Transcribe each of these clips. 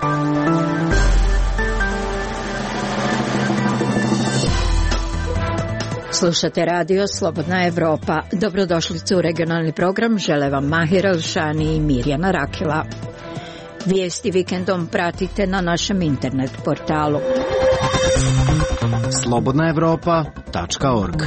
Slušate radio Slobodna Evropa. Dobrodošlicu u regionalni program. Žele vam Mahir Elšani i Mirjana Rakila. Vijesti vikendom pratite na našem internet portalu slobodnaevropa.org.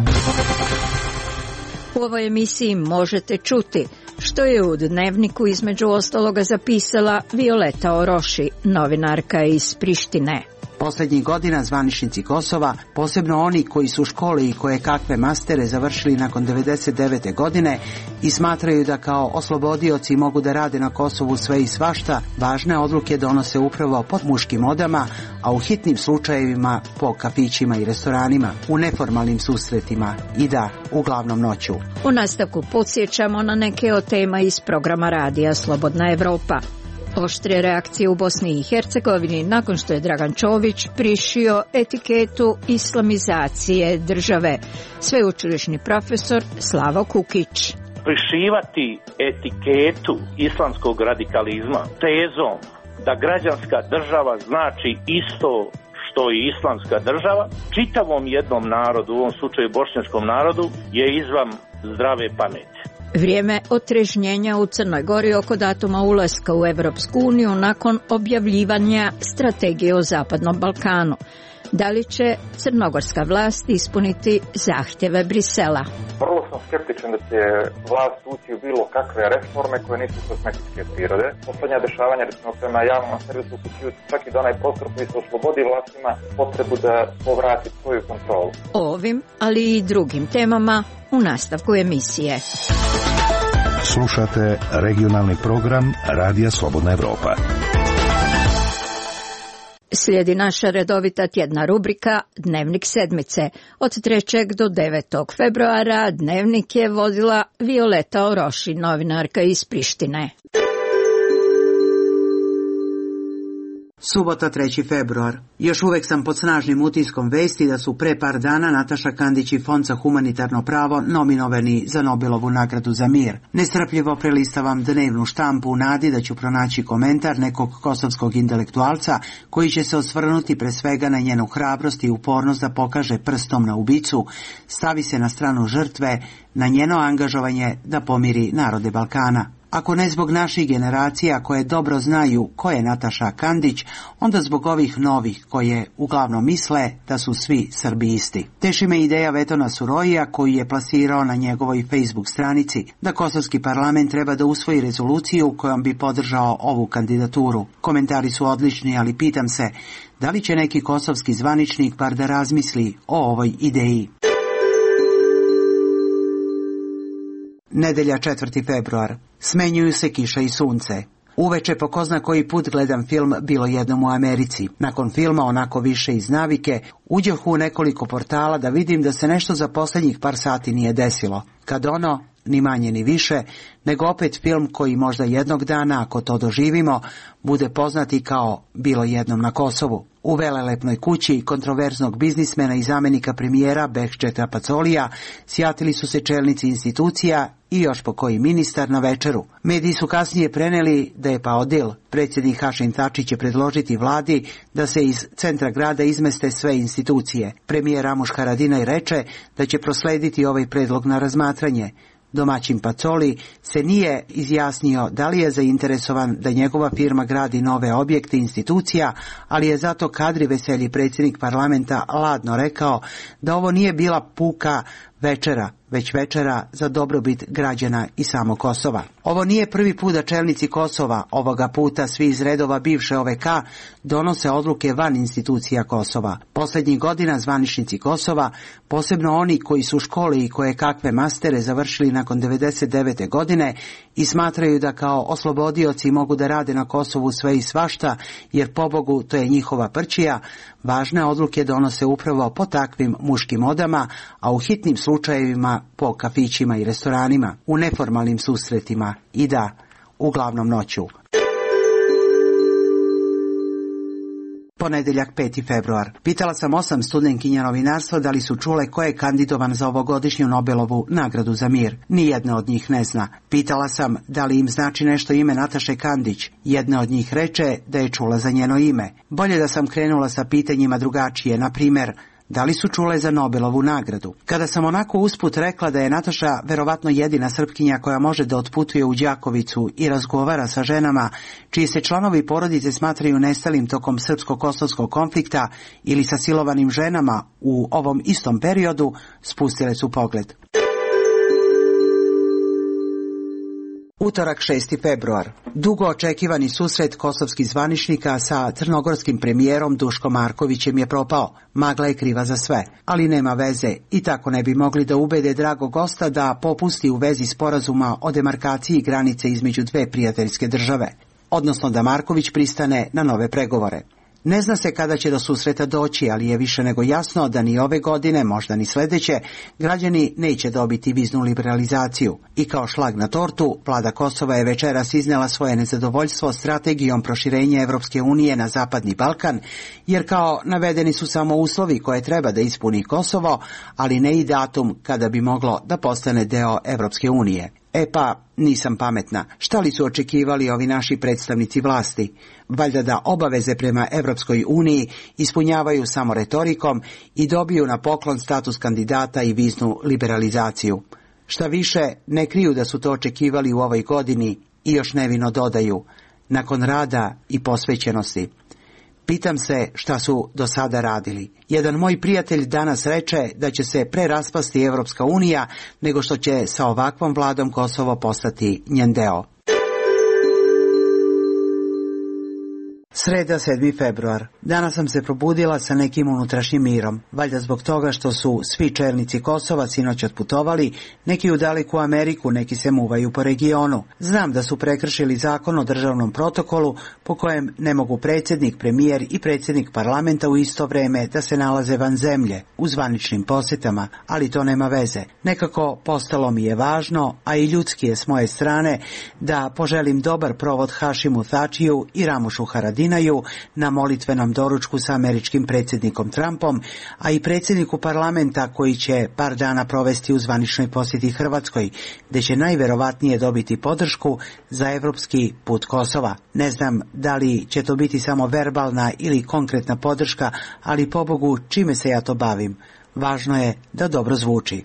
U ovoj emisiji možete čuti što je u Dnevniku između ostaloga zapisala Violeta Oroši, novinarka iz Prištine. Posljednjih godina zvaničnici Kosova, posebno oni koji su škole i koje kakve mastere završili nakon 1999. godine i smatraju da kao oslobodioci mogu da rade na Kosovu sve i svašta, važne odluke donose upravo pod muškim odama, a u hitnim slučajevima po kafićima i restoranima, u neformalnim susretima i da, uglavnom noću. U nastavku podsjećamo na neke od tema iz programa radija Slobodna Evropa. Oštre reakcije u Bosni i Hercegovini nakon što je Dragan Čović prišio etiketu islamizacije države. Sveučilišni profesor Slavo Kukić. Prišivati etiketu islamskog radikalizma tezom da građanska država znači isto što i islamska država, čitavom jednom narodu, u ovom slučaju bošnjačkom narodu, je izvan zdrave pameti. Vrijeme otrežnjenja u Crnoj Gori oko datuma ulaska u Evropsku uniju nakon objavljivanja strategije o Zapadnom Balkanu. Da li će crnogorska vlast ispuniti zahtjeve Brisela? Vrlo sam skeptičan da će vlast ući u bilo kakve reforme koje nisu kozmetičke prirode. Poslednja dešavanja, recimo prema javnom servisu, uključuju čak i da onaj prostor koji se oslobodi vlastima potrebu da povrati svoju kontrolu. O ovim, ali i drugim temama u nastavku emisije. Slušate regionalni program Radija Slobodna Evropa. Slijedi naša redovita tjedna rubrika Dnevnik sedmice. Od 3. do 9. februara Dnevnik je vodila Violeta Oroši, novinarka iz Prištine. Subota 3. februar. Još uvek sam pod snažnim utiskom vesti da su pre par dana Nataša Kandić i Fond za humanitarno pravo nominovani za Nobelovu nagradu za mir. Nestrpljivo prelistavam dnevnu štampu u nadi da ću pronaći komentar nekog kosovskog intelektualca koji će se osvrnuti pre svega na njenu hrabrost i upornost da pokaže prstom na ubicu, stavi se na stranu žrtve, na njeno angažovanje da pomiri narode Balkana. Ako ne zbog naših generacija koje dobro znaju ko je Nataša Kandić, onda zbog ovih novih koje uglavnom misle da su svi Srbi isti. Teši me ideja Vetona Surojija koji je plasirao na njegovoj Facebook stranici da kosovski parlament treba da usvoji rezoluciju kojom bi podržao ovu kandidaturu. Komentari su odlični, ali pitam se da li će neki kosovski zvaničnik bar da razmisli o ovoj ideji. Nedelja 4. februar. Smenjuju se kiša i sunce. Uveče po ko zna koji put gledam film Bilo jednom u Americi. Nakon filma, onako više iz navike, uđoh u nekoliko portala da vidim da se nešto za posljednjih par sati nije desilo. Kad ono, ni manje ni više, nego opet film koji možda jednog dana, ako to doživimo, bude poznati kao Bilo jednom na Kosovu. U velelepnoj kući kontroverznog biznismena i zamjenika premijera Behčeta Pacolija sjatili su se čelnici institucija i još po koji ministar na večeru. Mediji su kasnije preneli da je pao dil. Predsjednik Hašim Tači će predložiti vladi da se iz centra grada izmeste sve institucije. Premijer Ramuš Haradinaj reče da će proslediti ovaj predlog na razmatranje. Domaćin Pacoli se nije izjasnio da li je zainteresovan da njegova firma gradi nove objekte institucija, ali je zato Kadri Veselji, predsjednik parlamenta, ladno rekao da ovo nije bila puka večera, već večera za dobrobit građana i samo Kosova. Ovo nije prvi put da čelnici Kosova, ovoga puta svi iz redova bivše OVK, donose odluke van institucija Kosova. Posljednjih godina zvaničnici Kosova, posebno oni koji su škole i koje kakve mastere završili nakon 1999. godine i smatraju da kao oslobodioci mogu da rade na Kosovu sve i svašta, jer pobogu to je njihova prćija, važne odluke donose upravo po takvim muškim odama, a u hitnim slučajevima po kafićima i restoranima, u neformalnim susretima i da, uglavnom noću. Ponedjeljak 5. februar. Pitala sam 8 studentkinja novinarstva da li su čule ko je kandidovan za ovogodišnju Nobelovu nagradu za mir. Nijedna od njih ne zna. Pitala sam da li im znači nešto ime Nataše Kandić. Jedna od njih reče da je čula za njeno ime. Bolje da sam krenula sa pitanjima drugačije, na primjer, da li su čule za Nobelovu nagradu? Kada sam onako usput rekla da je Nataša verovatno jedina Srpkinja koja može da otputuje u Đakovicu i razgovara sa ženama čiji se članovi porodice smatraju nestalim tokom srpsko-kosovskog konflikta ili sa silovanim ženama u ovom istom periodu, spustile su pogled. Utorak 6. februar. Dugo očekivani susret kosovskih zvaničnika sa crnogorskim premijerom Duškom Markovićem je propao. Magla je kriva za sve, ali nema veze i tako ne bi mogli da ubede dragog gosta da popusti u vezi sporazuma o demarkaciji granice između dve prijateljske države, odnosno da Marković pristane na nove pregovore. Ne zna se kada će do susreta doći, ali je više nego jasno da ni ove godine, možda ni sljedeće, građani neće dobiti viznu liberalizaciju. I kao šlag na tortu, vlada Kosova je večeras iznela svoje nezadovoljstvo strategijom proširenja Evropske unije na Zapadni Balkan, jer kao navedeni su samo uslovi koje treba da ispuni Kosovo, ali ne i datum kada bi moglo da postane deo Evropske unije. E pa, nisam pametna. Šta li su očekivali ovi naši predstavnici vlasti? Valjda da obaveze prema Evropskoj uniji ispunjavaju samo retorikom i dobiju na poklon status kandidata i viznu liberalizaciju. Šta više, ne kriju da su to očekivali u ovoj godini i još nevino dodaju, nakon rada i posvećenosti. Pitam se šta su do sada radili. Jedan moj prijatelj danas reče da će se pre raspasti Evropska unija nego što će sa ovakvom vladom Kosovo postati njen deo. Sreda 7. februar. Danas sam se probudila sa nekim unutrašnjim mirom. Valjda zbog toga što su svi čelnici Kosova sinoć otputovali, neki u daleku Ameriku, neki se muvaju po regionu. Znam da su prekršili zakon o državnom protokolu po kojem ne mogu predsjednik, premijer i predsjednik parlamenta u isto vrijeme da se nalaze van zemlje, u zvaničnim posjetama, ali to nema veze. Nekako postalo mi je važno, a i ljudski je s moje strane, da poželim dobar provod Hašimu Thačiju i Ramušu Haradinaju na molitvenom doručku sa američkim predsjednikom Trumpom, a i predsjedniku parlamenta koji će par dana provesti u zvaničnoj posjeti Hrvatskoj, gdje će najverovatnije dobiti podršku za evropski put Kosova. Ne znam da li će to biti samo verbalna ili konkretna podrška, ali pobogu čime se ja to bavim. Važno je da dobro zvuči.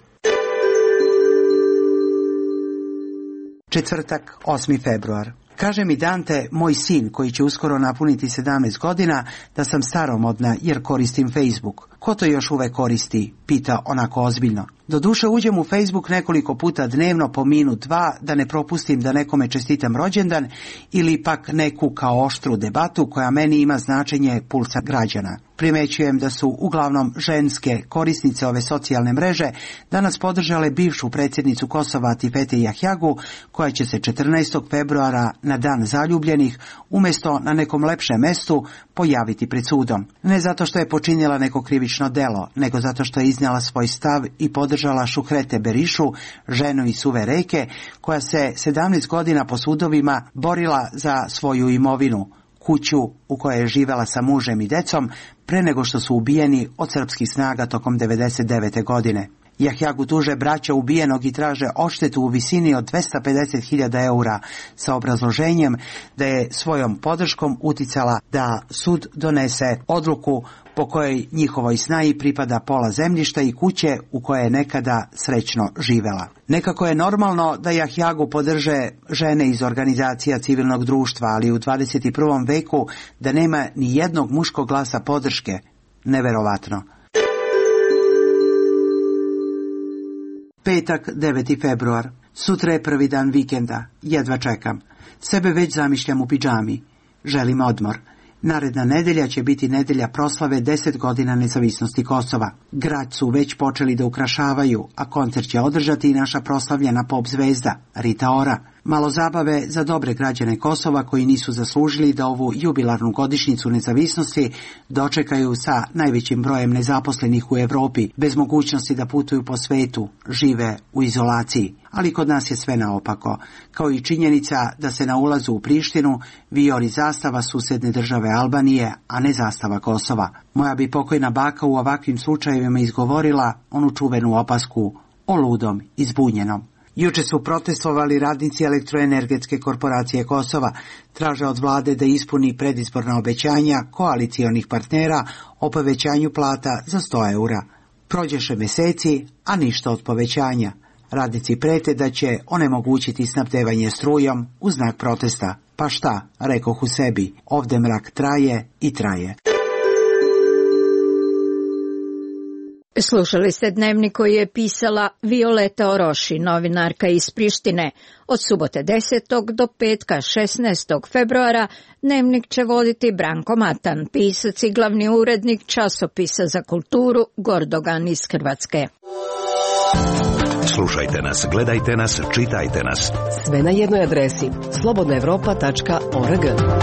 Četvrtak, 8. februar. Kaže mi Dante, moj sin, koji će uskoro napuniti 17 godina, da sam staromodna jer koristim Facebook. Ko to još uvek koristi? Pita onako ozbiljno. Doduše uđem u Facebook nekoliko puta dnevno po minut, dva, da ne propustim da nekome čestitam rođendan ili pak neku kao oštru debatu koja meni ima značenje pulsa građana. Primećujem da su uglavnom ženske korisnice ove socijalne mreže danas podržale bivšu predsjednicu Kosova Atifete Jahjagu, koja će se 14. februara na dan zaljubljenih umjesto na nekom lepšem mestu pojaviti pred sudom. Ne zato što je počinjela neko krivično delo, nego zato što je iznijela svoj stav i podržala Šuhrete Berišu, ženu iz Suve Reke, koja se 17 godina po sudovima borila za svoju imovinu, kuću u kojoj je živela sa mužem i decom, pre nego što su ubijeni od srpskih snaga tokom 1999. godine. Jahjagu tuže braća ubijenog i traže odštetu u visini od 250.000 eura sa obrazloženjem da je svojom podrškom uticala da sud donese odluku po kojoj njihovoj snaji pripada pola zemljišta i kuće u kojoj je nekada srećno živela. Nekako je normalno da Jahjagu podrže žene iz organizacija civilnog društva, ali u 21. veku da nema ni jednog muškog glasa podrške. Neverovatno. Petak, 9. februar. Sutra je prvi dan vikenda. Jedva čekam. Sebe već zamišljam u pidžami. Želim odmor. Naredna nedelja će biti nedelja proslave 10 godina nezavisnosti Kosova. Grad su već počeli da ukrašavaju, a koncert će održati i naša proslavljena pop zvezda, Rita Ora. Malo zabave za dobre građane Kosova koji nisu zaslužili da ovu jubilarnu godišnjicu nezavisnosti dočekaju sa najvećim brojem nezaposlenih u Europi, bez mogućnosti da putuju po svetu, žive u izolaciji. Ali kod nas je sve naopako, kao i činjenica da se na ulazu u Prištinu vijori zastava susedne države Albanije, a ne zastava Kosova. Moja bi pokojna baka u ovakvim slučajevima izgovorila onu čuvenu opasku o ludom i zbunjenom. Juče su protestovali radnici Elektroenergetske korporacije Kosova, traže od vlade da ispuni predizborna obećanja koalicionih partnera o povećanju plata za 100 eura. Prođeše meseci, a ništa od povećanja. Radnici prete da će onemogućiti snabdevanje strujom u znak protesta. Pa šta, rekoh u sebi, ovde mrak traje i traje. Slušali ste dnevnik koji je pisala Violeta Oroši, novinarka iz Prištine. Od subote 10. do petka 16. februara dnevnik će voditi Branko Matan, pisac i glavni urednik časopisa za kulturu Gordogan iz Hrvatske. Slušajte nas, gledajte nas, čitajte nas. Sve na jednoj adresi slobodnaevropa.org.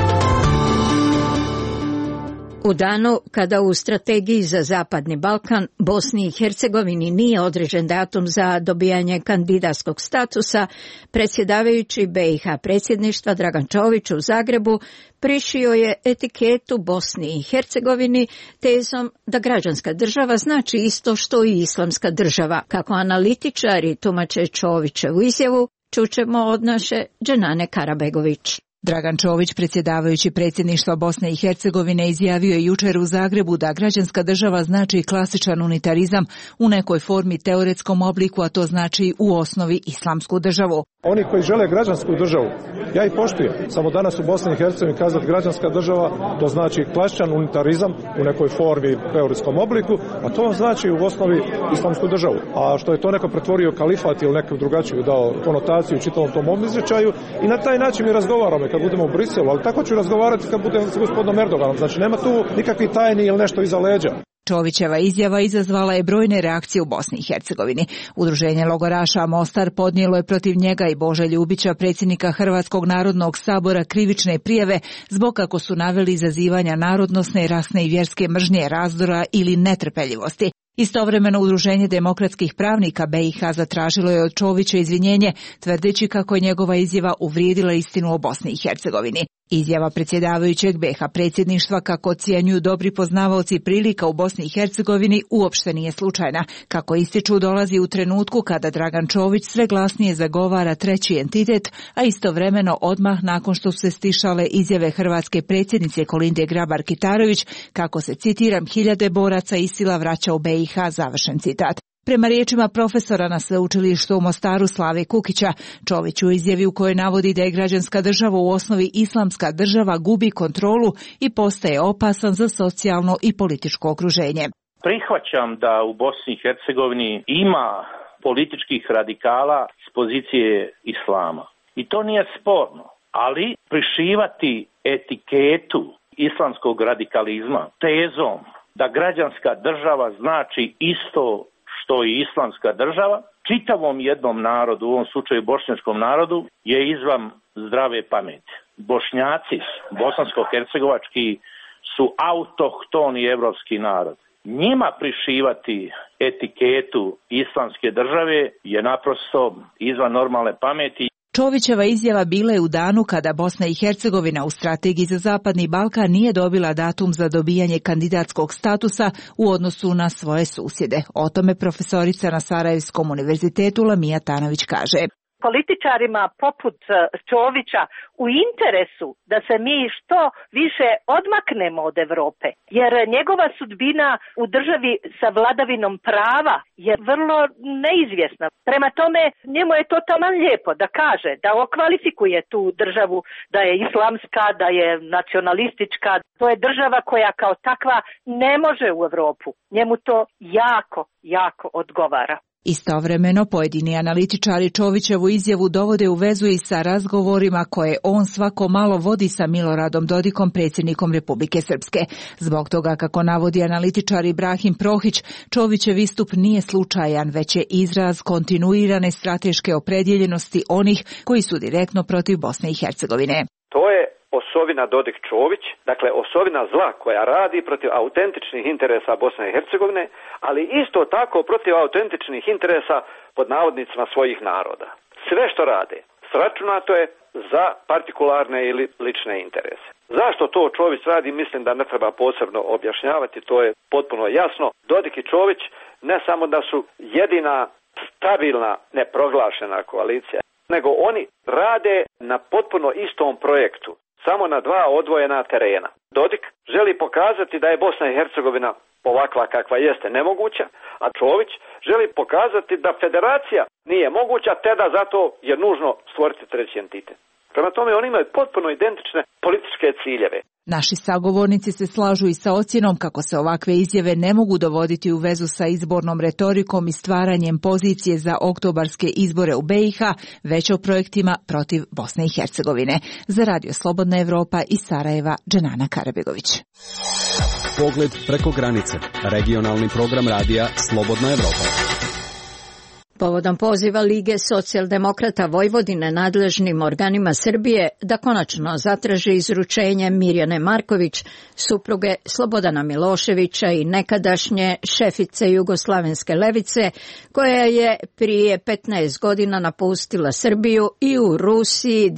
U danu kada u strategiji za Zapadni Balkan Bosni i Hercegovini nije određen datum za dobijanje kandidatskog statusa, predsjedavajući BiH predsjedništva Dragan Čović u Zagrebu prišio je etiketu Bosni i Hercegovini tezom da građanska država znači isto što i islamska država. Kako analitičari tumače Čovićevu izjavu, čućemo od naše Dženane Karabegović. Dragan Čović, predsjedavajući predsjedništva Bosne i Hercegovine, izjavio je jučer u Zagrebu da građanska država znači klasičan unitarizam u nekoj formi teoretskom obliku, a to znači u osnovi islamsku državu. Oni koji žele građansku državu, ja ih poštujem. Samo danas u Bosni i Hercegovini kazati građanska država, to znači klasičan unitarizam u nekoj formi teoretskom obliku, a to znači u osnovi islamsku državu. A što je to neko pretvorio kalifat ili neku drugačiju dao konotaciju čitavom tom izričaju i na taj način mi razgovaramo kad budemo u Briselu, ali tako ću razgovarati kad budem s gospodinom Erdoganom. Znači nema tu nikakvi tajni ili nešto iza leđa. Čovićeva izjava izazvala je brojne reakcije u Bosni i Hercegovini. Udruženje logoraša Mostar podnijelo je protiv njega i Bože Ljubića, predsjednika Hrvatskog narodnog sabora, krivične prijave zbog, kako su naveli, izazivanja narodnosne, rasne i vjerske mržnje, razdora ili netrpeljivosti. Istovremeno Udruženje demokratskih pravnika BiH zatražilo je od Čovića izvinjenje, tvrdeći kako je njegova izjava uvrijedila istinu o Bosni i Hercegovini. Izjava predsjedavajućeg BiH predsjedništva, kako ocjenjuju dobri poznavaoci prilika u Bosni i Hercegovini, uopšte nije slučajna. Kako ističu, dolazi u trenutku kada Dragan Čović sve glasnije zagovara treći entitet, a istovremeno odmah nakon što su se stišale izjave hrvatske predsjednice Kolinde Grabar-Kitarović, kako se, citiram, hiljade boraca ISIL-a vraća u BiH, završen citat. Prema riječima profesora na sveučilištu u Mostaru Slave Kukića, Čović u izjavi u kojoj navodi da je građanska država u osnovi islamska država gubi kontrolu i postaje opasan za socijalno i političko okruženje. Prihvaćam da u Bosni i Hercegovini ima političkih radikala s pozicije islama. I to nije sporno, ali prišivati etiketu islamskog radikalizma tezom da građanska država znači isto što i islamska država, čitavom jednom narodu, u ovom slučaju bošnjačkom narodu, je izvan zdrave pameti. Bošnjaci, bosansko-hercegovački, su autohtoni evropski narod. Njima prišivati etiketu islamske države je naprosto izvan normalne pameti. Čovićeva izjava bila je u danu kada Bosna i Hercegovina u strategiji za Zapadni Balkan nije dobila datum za dobijanje kandidatskog statusa u odnosu na svoje susjede. O tome profesorica na Sarajevskom univerzitetu Lamija Tanović kaže. Političarima poput Čovića u interesu da se mi što više odmaknemo od Europe, jer njegova sudbina u državi sa vladavinom prava je vrlo neizvjesna. Prema tome, njemu je to taman lijepo da kaže, da okvalifikuje tu državu, da je islamska, da je nacionalistička. To je država koja kao takva ne može u Europu. Njemu to jako odgovara. Istovremeno, pojedini analitičari Čovićevu izjavu dovode u vezu i sa razgovorima koje on svako malo vodi sa Miloradom Dodikom, predsjednikom Republike Srpske. Zbog toga, kako navodi analitičar Ibrahim Prohić, Čovićev istup nije slučajan, već je izraz kontinuirane strateške opredjeljenosti onih koji su direktno protiv Bosne i Hercegovine. To je osovina Dodik-Čović, dakle osovina zla koja radi protiv autentičnih interesa Bosne i Hercegovine, ali isto tako protiv autentičnih interesa pod navodnicima svojih naroda. Sve što rade, sračunato je za partikularne ili lične interese. Zašto to Čović radi, mislim da ne treba posebno objašnjavati, to je potpuno jasno. Dodik i Čović ne samo da su jedina stabilna, neproglašena koalicija, nego oni rade na potpuno istom projektu, samo na dva odvojena terena. Dodik želi pokazati da je Bosna i Hercegovina ovakva kakva jeste nemoguća, a Čović želi pokazati da federacija nije moguća, te da zato je nužno stvoriti treći entitet. Prema tome, oni imaju potpuno identične političke ciljeve. Naši sagovornici se slažu i sa ocjenom kako se ovakve izjave ne mogu dovoditi u vezu sa izbornom retorikom i stvaranjem pozicije za oktobarske izbore u BiH, već o projektima protiv Bosne i Hercegovine. Za Radio Slobodna Evropa iz Sarajeva, Dženana Karabegović. Pogled preko granice. Regionalni program radija Slobodna Evropa. Povodom poziva Lige socijaldemokrata Vojvodine nadležnim organima Srbije da konačno zatraže izručenje Mirjane Marković, supruge Slobodana Miloševića i nekadašnje šefice Jugoslavenske levice, koja je prije 15 godina napustila Srbiju i u Rusiji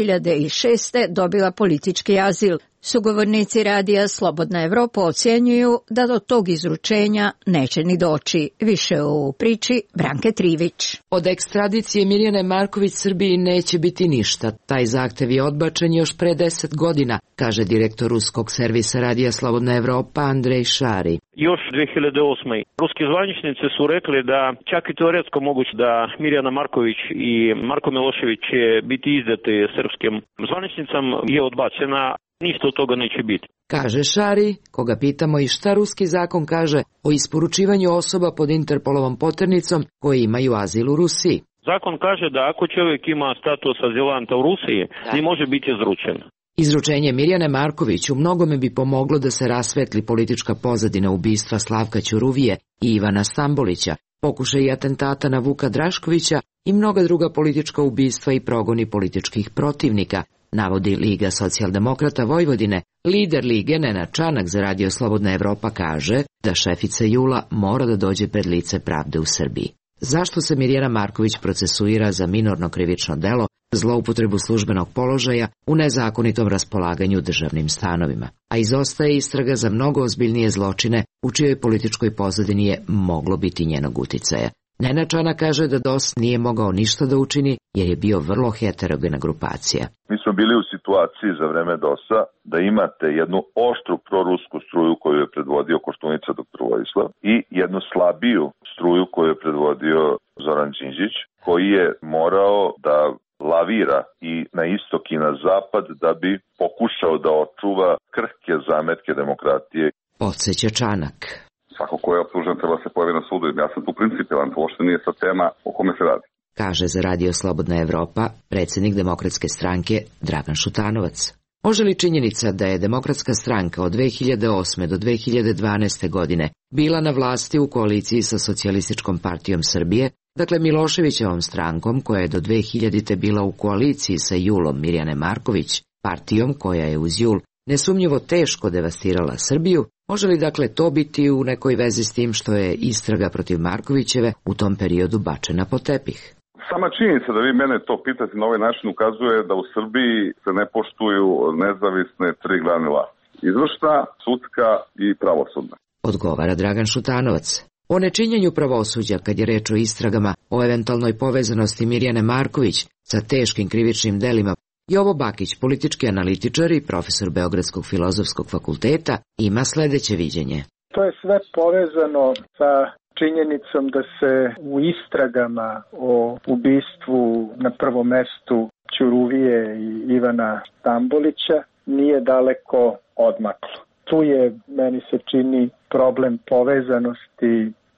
2006. dobila politički azil. Sugovornici radija Slobodna Evropa ocjenjuju da do tog izručenja neće ni doći. Više u priči Branke Trivić. Od ekstradicije Mirjane Marković Srbiji neće biti ništa. Taj zahtev je odbačen još pre 10 godina, kaže direktor ruskog servisa radija Slobodna Evropa Andrej Šari. Još 2008. Ruski zvaničnici su rekli da čak i teoretsko moguće da Mirjana Marković i Marko Milošević će biti izdati srpskim zvaničnicam je odbačena. Ništa od toga neće biti. Kaže Šari, koga pitamo i šta ruski zakon kaže o isporučivanju osoba pod Interpolovom poternicom koji imaju azil u Rusiji. Zakon kaže da ako čovjek ima status azilanta u Rusiji, ne može biti izručen. Izručenje Mirjane Marković u mnogome bi pomoglo da se rasvetli politička pozadina ubistva Slavka Ćuruvije i Ivana Stambolića, pokušaj atentata na Vuka Draškovića i mnoga druga politička ubistva i progoni političkih protivnika, navodi Liga socijaldemokrata Vojvodine. Lider Lige Nenad Čanak za Radio Slobodna Evropa kaže da šefica Jula mora da dođe pred lice pravde u Srbiji. Zašto se Mirjana Marković procesuira za minorno krivično delo, zloupotrebu službenog položaja u nezakonitom raspolaganju državnim stanovima, a izostaje istraga za mnogo ozbiljnije zločine u čijoj političkoj pozadini je moglo biti njenog uticaja. Nenad Čanak kaže da DOS nije mogao ništa da učini jer je bio vrlo heterogena grupacija. Mi smo bili u situaciji za vreme DOS-a da imate jednu oštru prorusku struju koju je predvodio Koštunica dr. Vojislav i jednu slabiju struju koju je predvodio Zoran Đinđić, koji je morao da lavira i na istok i na zapad da bi pokušao da očuva krhke zametke demokratije. Podseća Čanak. Svako ko je optužen treba se pojavi na sudu. Ja sam tu principijelan, to uopšte nije sad tema o kome se radi. Kaže za Radio Slobodna Evropa predsjednik Demokratske stranke Dragan Šutanovac. Može li činjenica da je Demokratska stranka od 2008. do 2012. godine bila na vlasti u koaliciji sa Socijalističkom partijom Srbije, dakle Miloševićevom strankom koja je do 2000. bila u koaliciji sa Julom Mirjane Marković, partijom koja je uz Jul nesumnjivo teško devastirala Srbiju, može li dakle to biti u nekoj vezi s tim što je istraga protiv Markovićeve u tom periodu bačena pod tepih? Sama činjenica da vi mene to pitate na ovaj način ukazuje da u Srbiji se ne poštuju nezavisne tri glavne vlasti. Izvršna, sudska i pravosudna. Odgovara Dragan Šutanovac. O nečinjenju pravosuđa kad je reč o istragama o eventualnoj povezanosti Mirjane Marković sa teškim krivičnim delima, Jovo Bakić, politički analitičar i profesor Beogradskog filozofskog fakulteta, ima sledeće viđenje. To je sve povezano sa činjenicom da se u istragama o ubistvu na prvom mestu Ćuruvije i Ivana Stambolića nije daleko odmaklo. Tu je, meni se čini, problem povezanosti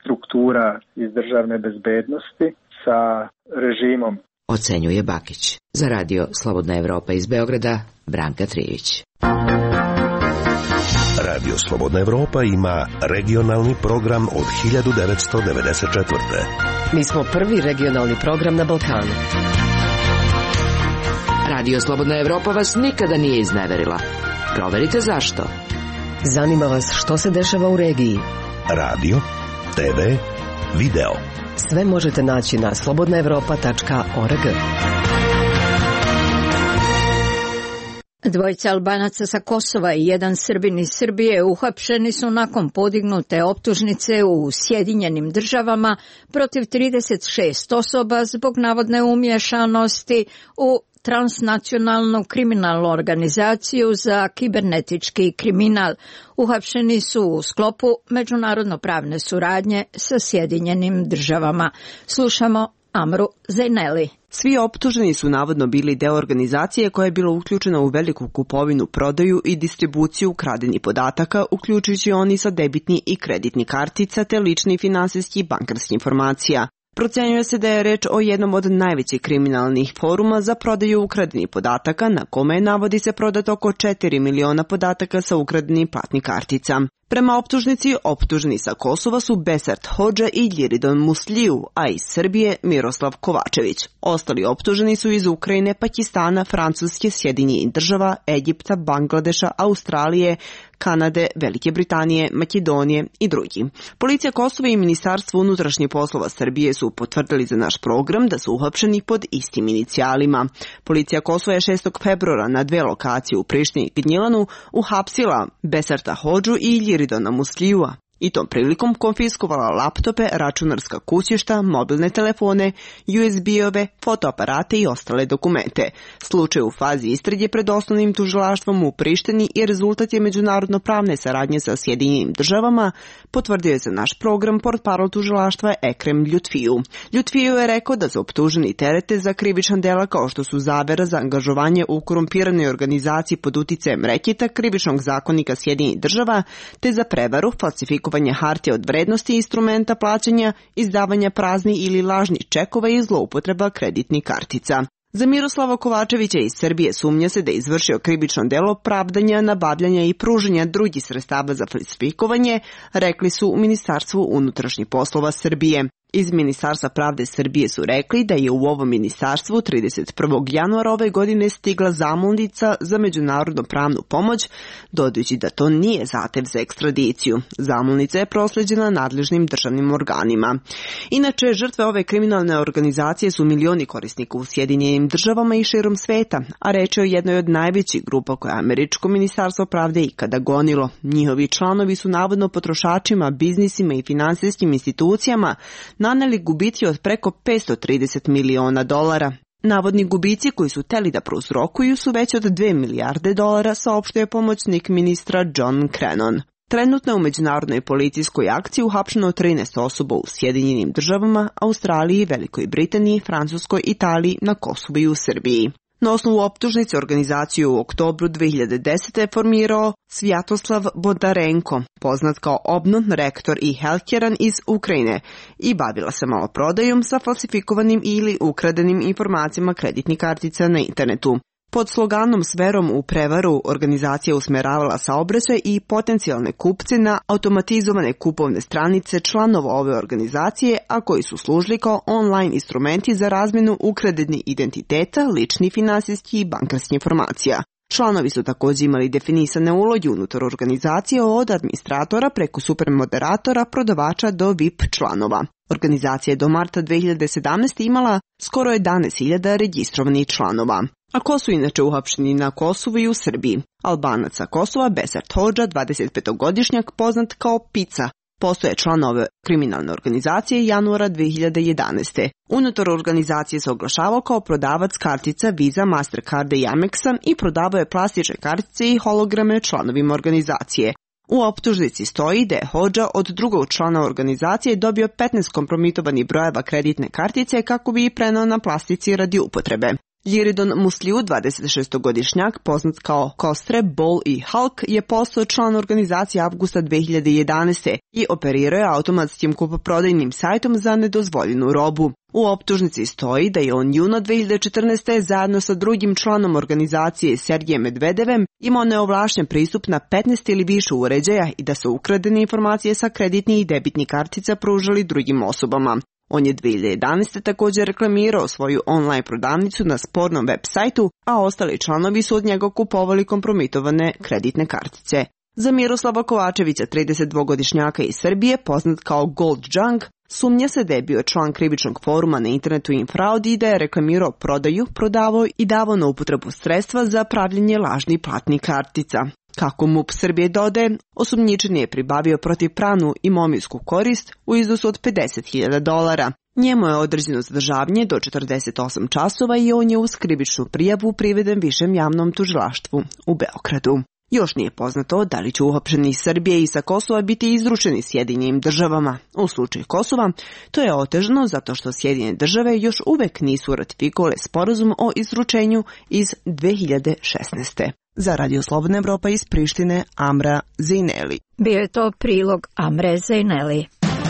struktura iz državne bezbednosti sa režimom. Ocenjuje Bakić. Za radio Slobodna Evropa iz Beograda, Branka Trijević. Radio Slobodna Evropa ima regionalni program od 1994. Mi smo prvi regionalni program na Balkanu. Radio Slobodna Evropa vas nikada nije izneverila. Proverite zašto. Zanima vas što se dešava u regiji. Radio, TV, video. Sve možete naći na slobodnaevropa.org. Dvojica Albanaca sa Kosova i jedan Srbin iz Srbije uhapšeni su nakon podignute optužnice u Sjedinjenim Državama protiv 36 osoba zbog navodne umješanosti u transnacionalnu kriminalnu organizaciju za kibernetički kriminal. Uhapšeni su u sklopu međunarodno-pravne suradnje sa Sjedinjenim Državama. Slušamo Amru Zejneli. Svi optuženi su navodno bili deo organizacije koja je bila uključena u veliku kupovinu, prodaju i distribuciju ukradenih podataka, uključujući oni sa debitni i kreditni kartica te lični finansijski i bankarskih informacija. Procenjuje se da je reč o jednom od najvećih kriminalnih foruma za prodaju ukradenih podataka, na kome navodi se prodato oko 4 miliona podataka sa ukradenih platnih kartica. Prema optužnici, optuženi sa Kosova su Besart Hodža i Ljiridon Musliju, a iz Srbije Miroslav Kovačević. Ostali optuženi su iz Ukrajine, Pakistana, Francuske, Sjedinjenih Država, Egipta, Bangladeša, Australije, Kanade, Velike Britanije, Makedonije i drugi. Policija Kosova i Ministarstvo unutrašnjih poslova Srbije su potvrdili za naš program da su uhapšeni pod istim inicijalima. Policija Kosova je 6. februara na 2 lokacije u Prištini i Gnjilanu uhapsila Besarta Hodžu i Ljiridona Muslijua i tom prilikom konfiskovala laptope, računarska kućišta, mobilne telefone, USB-ove, fotoaparate i ostale dokumente. Slučaj u fazi istrage pred osnovnim tužilaštvom u Prištini i rezultat je međunarodno pravne saradnje sa Sjedinjenim Državama, potvrdio je za naš program portparol tužilaštva Ekrem Ljutfiju. Ljutfiju je rekao da su optuženi terete za krivična dela kao što su zavera za angažovanje u korumpiranoj organizaciji pod uticajem reketa krivičnog zakonika Sjedinjenih Država, te za prevaru, falsifikovanje hartija od vrednosti instrumenta plaćanja, izdavanja prazni ili lažnih čekova i zloupotreba kreditnih kartica. Za Miroslava Kovačevića iz Srbije sumnja se da je izvršio krivično delo pravdanja, nabavljanja i pružanja drugih sredstava za falsifikovanje, rekli su u Ministarstvu unutrašnjih poslova Srbije. Iz Ministarstva pravde Srbije su rekli da je u ovom ministarstvu 31. januara ove godine stigla zamolnica za međunarodnu pravnu pomoć, dodajući da to nije zahtev za ekstradiciju. Zamolnica je prosleđena nadležnim državnim organima. Inače, žrtve ove kriminalne organizacije su milioni korisnika u Sjedinjenim Državama i širom sveta, a reč je o jednoj od najvećih grupa koje je američko ministarstvo pravde ikada gonilo. Njihovi članovi su navodno potrošačima, biznisima i finansijskim institucijama naneli gubici od preko $530 miliona. Navodni gubici koji su teli da prouzrokuju su veći od $2 milijarde, saopštio pomoćnik ministra John Crennan. Trenutno je u međunarodnoj policijskoj akciji uhapšeno 13 osoba u Sjedinjenim Državama, Australiji, Velikoj Britaniji, Francuskoj, Italiji, na Kosovu i u Srbiji. Na osnovu optužnice organizaciju u oktobru 2010. je formirao Svjatoslav Bondarenko, poznat kao Obnon, rektor i Helkeran iz Ukrajine, i bavila se maloprodajom sa falsifikovanim ili ukradenim informacijama kreditnih kartica na internetu. Pod sloganom S verom u prevaru organizacija usmeravala saobraćaj i potencijalne kupce na automatizovane kupovne stranice članova ove organizacije, a koji su služili kao online instrumenti za razmjenu ukradenih identiteta, ličnih finansijskih i bankarskih informacija. Članovi su također imali definisane uloge unutar organizacije od administratora preko supermoderatora, prodavača do VIP članova. Organizacija je do marta 2017. imala skoro 11.000 registrovanih članova. A ko su inače uhapšeni na Kosovu i u Srbiji? Albanac sa Kosova Besart Hodža, 25-godišnjak, poznat kao Pica, postoje član ove kriminalne organizacije januara 2011. Unutar organizacije se oglašavao kao prodavac kartica Visa, Mastercarda i Amexa i prodavao je plastične kartice i holograme članovima organizacije. U optužnici stoji da je Hodža od drugog člana organizacije dobio 15 kompromitovanih brojeva kreditne kartice kako bi ih prenao na plastici radi upotrebe. Jiridon Musliju, 26-godišnjak, poznat kao Kostre, Bol i Hulk, je postao član organizacije avgusta 2011. i operirao je automatskim kupoprodajnim sajtom za nedozvoljenu robu. U optužnici stoji da je on juna 2014. zajedno sa drugim članom organizacije Sergejem Medvedevem imao neovlašćen pristup na 15 ili više uređaja i da su ukradene informacije sa kreditnih i debitnih kartica pružali drugim osobama. On je 2011. također reklamirao svoju online prodavnicu na spornom web sajtu, a ostali članovi su od njega kupovali kompromitovane kreditne kartice. Za Miroslava Kovačevića, 32-godišnjaka iz Srbije, poznat kao Gold Junk, sumnja se da je bio član krivičnog foruma na internetu Infraud i da je reklamirao prodaju, prodavao i davao na upotrebu sredstva za pravljenje lažnih platnih kartica. Kako MUP Srbije dodaje, osumnjičeni je pribavio protivpravnu imovinsku korist u iznosu od $50.000. Njemu je određeno zadržavanje do 48 časova i on je uz krivičnu prijavu priveden Višem javnom tužilaštvu u Beogradu. Još nije poznato da li će uhapšeni iz Srbije i sa Kosova biti izručeni Sjedinjenim državama. U slučaju Kosova to je otežano zato što Sjedinjene države još uvek nisu ratifikovale sporazum o izručenju iz 2016. Za Radio Slobodna Evropa iz Prištine, Amra Zejneli. Bio je to prilog Amre Zejneli.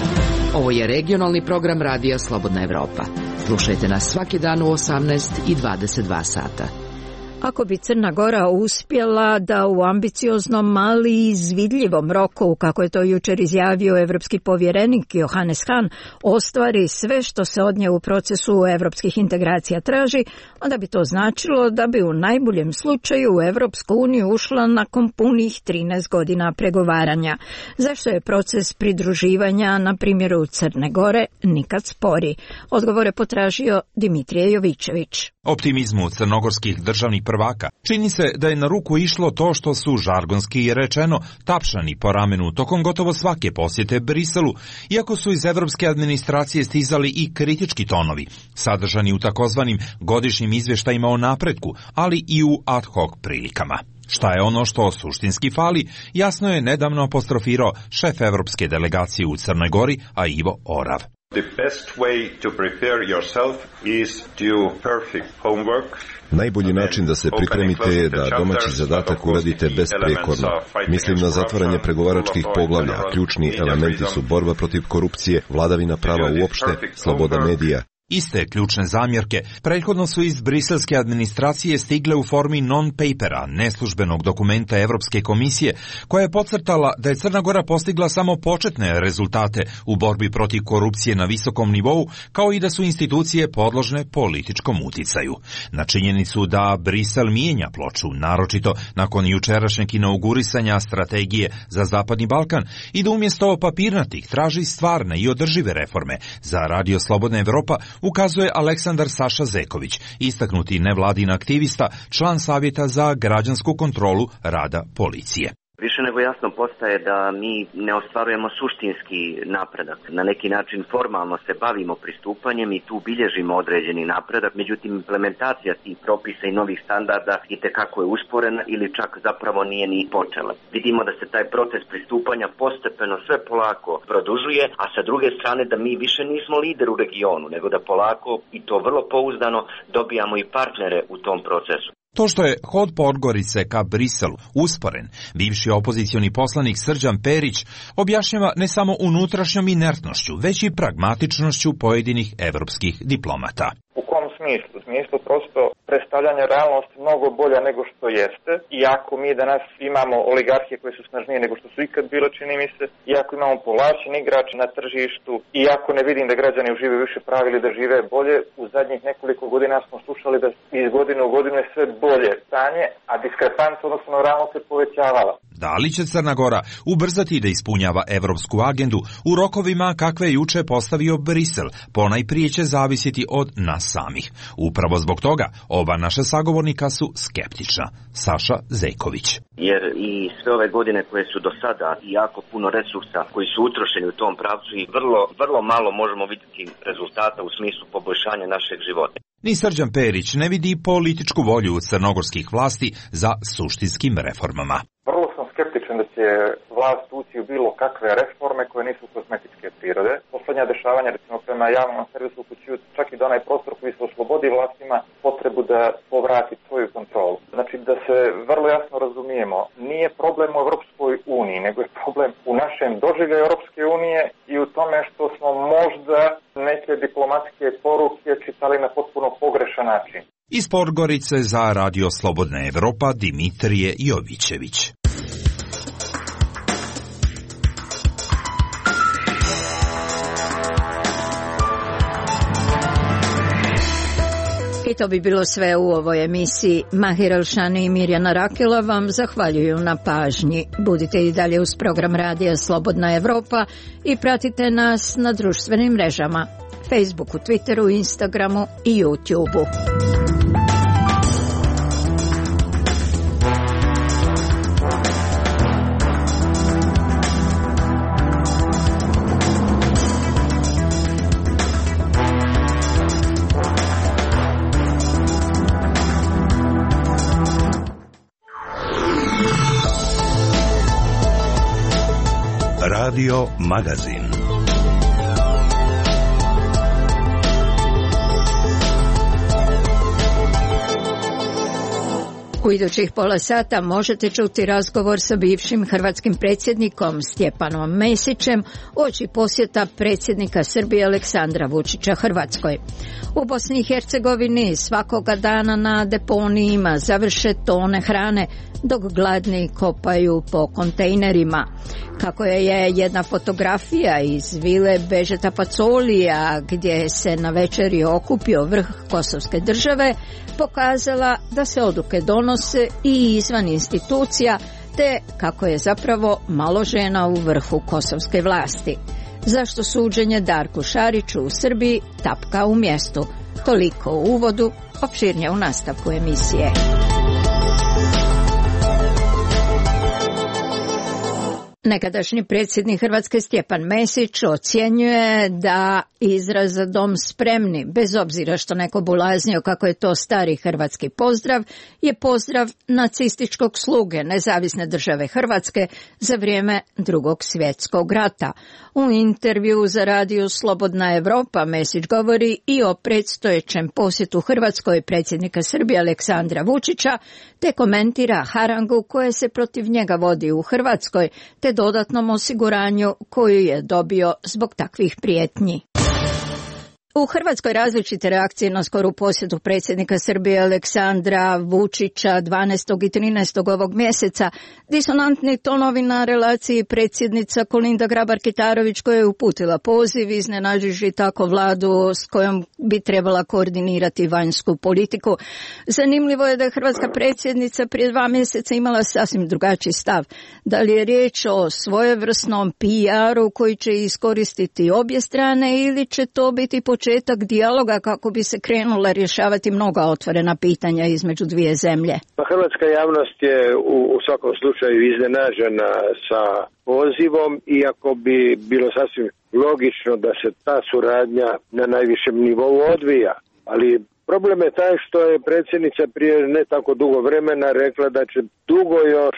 Ovo je regionalni program Radija Slobodna Evropa. Slušajte nas svaki dan u 18 i 22 sata. Ako bi Crna Gora uspjela da u ambicioznom, ali i izvidljivom roku, kako je to jučer izjavio evropski povjerenik Johannes Hahn, ostvari sve što se od nje u procesu evropskih integracija traži, onda bi to značilo da bi u najboljem slučaju u Evropsku uniju ušla nakon punih 13 godina pregovaranja. Zašto je proces pridruživanja, na primjeru Crne Gore, nikad spori? Odgovore potražio Dimitrije Jovićević. Optimizmu crnogorskih državnih prvaka čini se da je na ruku išlo to što su žargonski rečeno tapšani po ramenu tokom gotovo svake posjete Briselu, iako su iz evropske administracije stizali i kritički tonovi, sadržani u takozvanim godišnjim izvještajima o napretku, ali i u ad hoc prilikama. Šta je ono što suštinski fali, jasno je nedavno apostrofirao šef evropske delegacije u Crnoj Gori, a Ivo Orav. The best way to prepare yourself is to do perfect homework. Najbolji način da se pripremite je da domaći zadatak uradite besprekorno. Mislim na zatvaranje pregovaračkih poglavlja. Ključni elementi su borba protiv korupcije, vladavina prava uopšte, sloboda medija. Iste ključne zamjerke prethodno su iz briselske administracije stigle u formi non-papera, neslužbenog dokumenta Evropske komisije, koja je podcrtala da je Crna Gora postigla samo početne rezultate u borbi protiv korupcije na visokom nivou, kao i da su institucije podložne političkom uticaju. Na činjenicu da Brisel mijenja ploču, naročito nakon jučerašnjeg inaugurisanja strategije za Zapadni Balkan, i da umjesto papirnatih traži stvarne i održive reforme, za Radio Slobodna Evropa ukazuje Aleksandar Saša Zeković, istaknuti nevladin aktivista, član Savjeta za građansku kontrolu rada policije. Više nego jasno postaje da mi ne ostvarujemo suštinski napredak. Na neki način formalno se bavimo pristupanjem i tu bilježimo određeni napredak, međutim implementacija tih propisa i novih standarda itekako je usporena ili čak zapravo nije ni počela. Vidimo da se taj proces pristupanja postepeno sve polako produžuje, a sa druge strane da mi više nismo lider u regionu, nego da polako i to vrlo pouzdano dobijamo i partnere u tom procesu. To što je hod Podgorice ka Briselu usporen, bivši opozicioni poslanik Srđan Perić objašnjava ne samo unutrašnjom inertnošću, već i pragmatičnošću pojedinih evropskih diplomata. U kom smislu? U smislu prosto predstavljanja realnosti mnogo bolja nego što jeste, iako mi danas imamo oligarhije koje su snažnije nego što su ikad bilo, čini mi se, iako imamo povlačeni igrač na tržištu, iako ne vidim da građani užive više prava ili da žive bolje, u zadnjih nekoliko godina smo slušali da iz godine u godinu je sve bolje stanje, a diskrepanca odnosno na realnost se povećavala. Da li će Crna Gora ubrzati da ispunjava evropsku agendu u rokovima kakve je juče postavio Brisel, ponajprije će zavisiti od nas samih. Upravo zbog toga oba naša sagovornika su skeptična. Saša Zejković. Jer i sve ove godine koje su do sada i jako puno resursa koji su utrošeni u tom pravcu i vrlo malo možemo vidjeti rezultata u smislu poboljšanja našeg života. Ni Srđan Perić ne vidi političku volju crnogorskih vlasti za suštinskim reformama. Vrlo sam skeptičan da će vlast ući u bilo kakve reforme koje nisu kozmetičke prirode. Poslednja dešavanja, recimo prema javnom servisu, upućuju čak i da onaj prostor koji se oslobodi vlastima potrebu da povrati svoju kontrolu. Znači da se vrlo jasno razumijemo, nije problem u Europskoj uniji, nego je problem u našem doživljaju Europske unije i u tome što smo možda neke diplomatske poruke čitali na potpuno pogrešan način. Iz Podgorice za Radio Slobodna Evropa Dimitrije Jovićević. I to bi bilo sve u ovoj emisiji. Mahir Elšani i Mirjana Rakela vam zahvaljuju na pažnji. Budite i dalje uz program Radija Slobodna Evropa i pratite nas na društvenim mrežama Facebooku, Twitteru, Instagramu i YouTubeu. Radio Magazin. U idućih pola sata možete čuti razgovor sa bivšim hrvatskim predsjednikom Stjepanom Mesićem uoči posjeta predsjednika Srbije Aleksandra Vučića Hrvatskoj. U Bosni i Hercegovini svakoga dana na deponijima završe tone hrane, dok gladni kopaju po kontejnerima. Kako je jedna fotografija iz vile Bežeta Pacolija, gdje se na večeri okupio vrh Kosovske države, pokazala da se odluke donose i izvan institucija, te kako je zapravo malo žena u vrhu kosovske vlasti. Zašto suđenje Darku Šariću u Srbiji tapka u mjestu? Toliko u uvodu, opširnije u nastavku emisije. Nekadašnji predsjednik Hrvatske Stjepan Mesić ocjenjuje da izraz "Za dom spremni", bez obzira što neko bulaznio kako je to stari hrvatski pozdrav, je pozdrav nacističkog sluge Nezavisne države Hrvatske za vrijeme Drugog svjetskog rata. U intervju za Radio Slobodna Evropa Mesić govori i o predstojećem posjetu Hrvatskoj predsjednika Srbije Aleksandra Vučića, te komentira harangu koja se protiv njega vodi u Hrvatskoj, te dodatnom osiguranju koju je dobio zbog takvih prijetnji. U Hrvatskoj različite reakcije na skoru posjetu predsjednika Srbije Aleksandra Vučića 12. i 13. ovog mjeseca, disonantni tonovi na relaciji predsjednica Kolinda Grabar-Kitarović koja je uputila poziv, iznenađujući tako vladu s kojom bi trebala koordinirati vanjsku politiku. Zanimljivo je da je hrvatska predsjednica prije 2 mjeseca imala sasvim drugačiji stav. Da li je riječ o svojevrsnom PR-u koji će iskoristiti obje strane ili će to biti početak dijaloga kako bi se krenula rješavati mnoga otvorena pitanja između dvije zemlje? Hrvatska javnost je u svakom slučaju iznenađena sa pozivom, iako bi bilo sasvim logično da se ta suradnja na najvišem nivou odvija. Ali problem je taj što je predsjednica prije ne tako dugo vremena rekla da će dugo još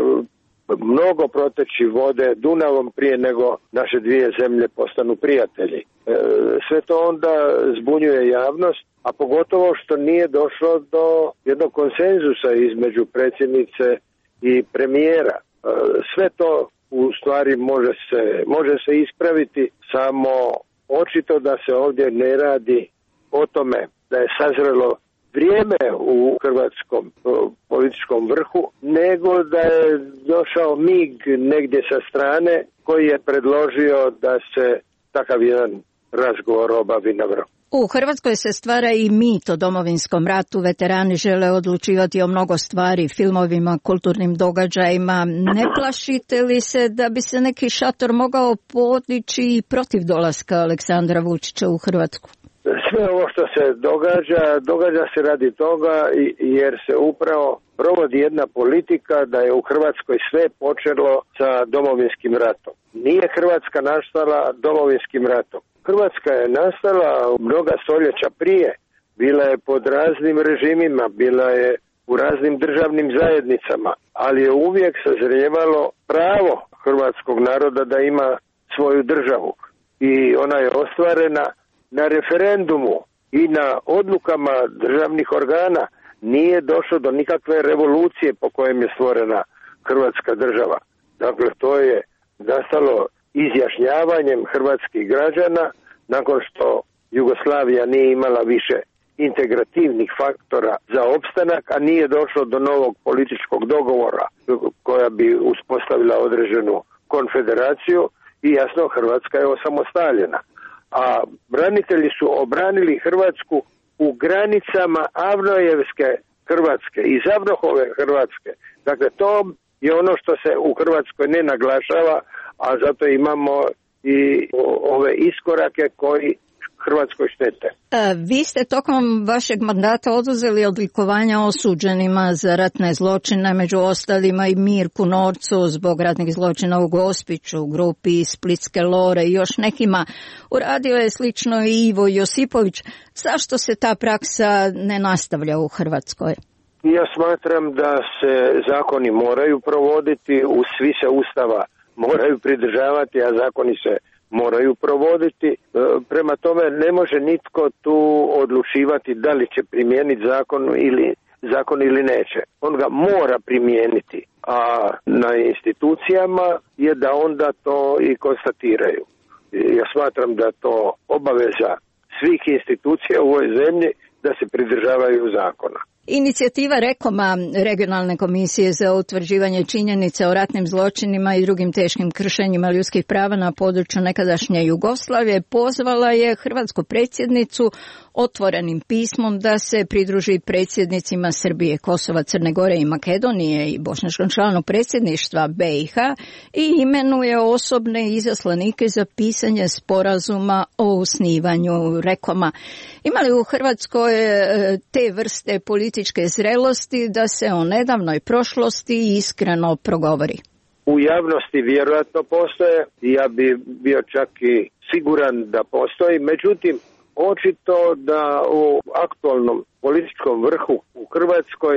mnogo proteći vode Dunavom prije nego naše dvije zemlje postanu prijatelji. Sve to onda zbunjuje javnost, a pogotovo što nije došlo do jednog konsenzusa između predsjednice i premijera. Sve to u stvari može se ispraviti, samo očito da se ovdje ne radi o tome da je sazrelo vrijeme u hrvatskom političkom vrhu, nego da je došao mig negdje sa strane koji je predložio da se takav jedan razgovor obavi na vrhu. U Hrvatskoj se stvara i mit o Domovinskom ratu. Veterani žele odlučivati o mnogo stvari, filmovima, kulturnim događajima. Ne plašite li se da bi se neki šator mogao podići protiv dolaska Aleksandra Vučića u Hrvatsku? Sve ovo što se događa se radi toga jer se upravo provodi jedna politika da je u Hrvatskoj sve počelo sa Domovinskim ratom. Nije Hrvatska nastala Domovinskim ratom. Hrvatska je nastala mnoga stoljeća prije. Bila je pod raznim režimima, bila je u raznim državnim zajednicama, ali je uvijek sazrijevalo pravo hrvatskog naroda da ima svoju državu. I ona je ostvarena na referendumu i na odlukama državnih organa nije došlo do nikakve revolucije po kojem je stvorena Hrvatska država. Dakle, to je nastalo izjašnjavanjem hrvatskih građana nakon što Jugoslavija nije imala više integrativnih faktora za opstanak, a nije došlo do novog političkog dogovora koja bi uspostavila određenu konfederaciju i jasno Hrvatska je osamostaljena. A branitelji su obranili Hrvatsku u granicama Avnojevske Hrvatske, iz Avnohove Hrvatske. Dakle, to je ono što se u Hrvatskoj ne naglašava, a zato imamo i ove iskorake koji Hrvatskoj štete. Vi ste tokom vašeg mandata oduzeli odlikovanja osuđenima za ratne zločine, među ostalima i Mirku Norcu zbog ratnih zločina u Gospiću, u grupi Splitske Lore i još nekima. Uradio je slično i Ivo Josipović. Zašto se ta praksa ne nastavlja u Hrvatskoj? Ja smatram da se zakoni moraju provoditi, svi se Ustava moraju pridržavati, a zakoni se moraju provoditi. Prema tome ne može nitko tu odlučivati da li će primijeniti zakon ili neće. On ga mora primijeniti, a na institucijama je da onda to i konstatiraju. Ja smatram da to obaveza svih institucija u ovoj zemlji da se pridržavaju zakona. Inicijativa REKOM-a, Regionalne komisije za utvrđivanje činjenica o ratnim zločinima i drugim teškim kršenjima ljudskih prava na području nekadašnje Jugoslavije, pozvala je hrvatsku predsjednicu otvorenim pismom da se pridruži predsjednicima Srbije, Kosova, Crne Gore i Makedonije i bošnjačkom članu predsjedništva BiH i imenuje osobne izaslanike za pisanje sporazuma o osnivanju REKOM-a. Ima li u Hrvatskoj te vrste političke zrelosti da se o nedavnoj prošlosti iskreno progovori? U javnosti vjerojatno postoje, ja bi bio čak i siguran da postoji, međutim očito da u aktualnom političkom vrhu u Hrvatskoj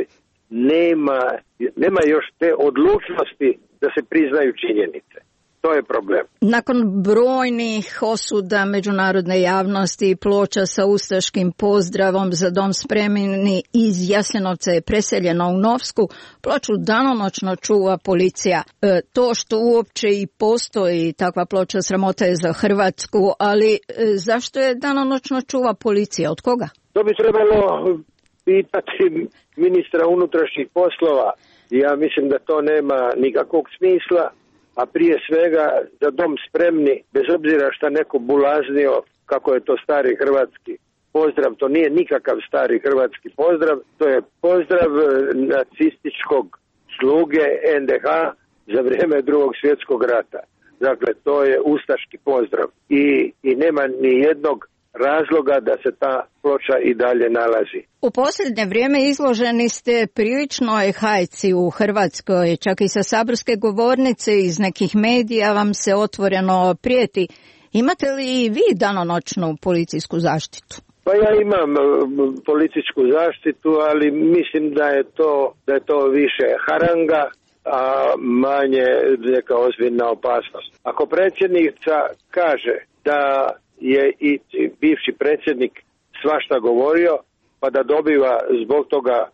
nema još te odlučnosti da se priznaju činjenice. To je problem. Nakon brojnih osuda međunarodne javnosti i ploča sa ustaškim pozdravom Za dom spremni iz Jasenovaca je preseljena u Novsku, ploču danonoćno čuva policija. To što uopće i postoji takva ploča sramota je za Hrvatsku, ali zašto je danonoćno čuva policija? Od koga? To bi trebalo pitati ministra unutrašnjih poslova. Ja mislim da to nema nikakvog smisla. A prije svega Za dom spremni, bez obzira šta neko bulaznio kako je to stari hrvatski pozdrav, to nije nikakav stari hrvatski pozdrav, to je pozdrav nacističkog sluge NDH za vrijeme Drugog svjetskog rata. Dakle, to je ustaški pozdrav i nema ni jednog razloga da se ta ploča i dalje nalazi. U posljednje vrijeme izloženi ste priličnoj hajci u Hrvatskoj, čak i sa saborske govornice iz nekih medija vam se otvoreno prijeti. Imate li vi danonoćnu policijsku zaštitu? Pa ja imam policijsku zaštitu, ali mislim da je to više haranga, a manje neka ozbiljna opasnost. Ako predsjednica kaže da je i bivši predsjednik svašta govorio, pa da dobiva zbog toga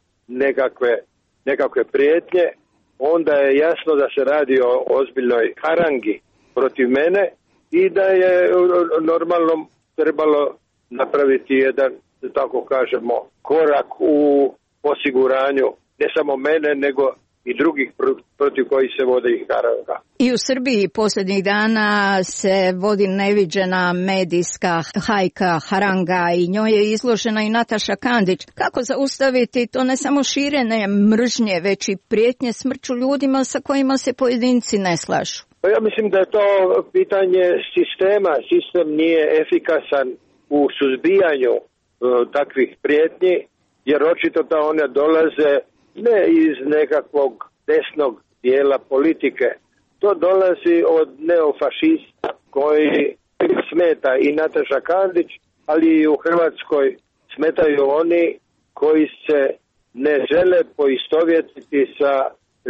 nekakve prijetnje, onda je jasno da se radi o ozbiljnoj harangi protiv mene i da je normalno trebalo napraviti jedan, tako kažemo, korak u osiguranju ne samo mene, nego i drugih protiv kojih se vodi haranga. I u Srbiji posljednjih dana se vodi neviđena medijska hajka, haranga i njoj je izložena i Nataša Kandić. Kako zaustaviti to ne samo širenje mržnje, već i prijetnje smrću ljudima sa kojima se pojedinci ne slažu? Pa ja mislim da je to pitanje sistema. Sistem nije efikasan u suzbijanju takvih prijetnji, jer očito da one dolaze ne iz nekakvog desnog dijela politike. To dolazi od neofašista koji smeta i Nataša Kandić, ali i u Hrvatskoj smetaju oni koji se ne žele poistovjetiti sa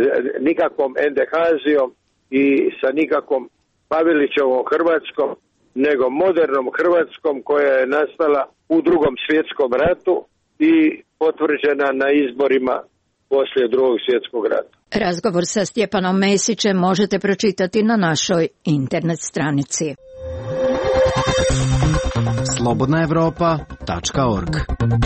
nikakvom NDH-zijom i sa nikakvom Pavelićevom Hrvatskom, nego modernom Hrvatskom koja je nastala u Drugom svjetskom ratu i potvrđena na izborima poslije Drugog svjetskog rata. Razgovor sa Stjepanom Mesićem možete pročitati na našoj internet stranici. slobodnaevropa.org.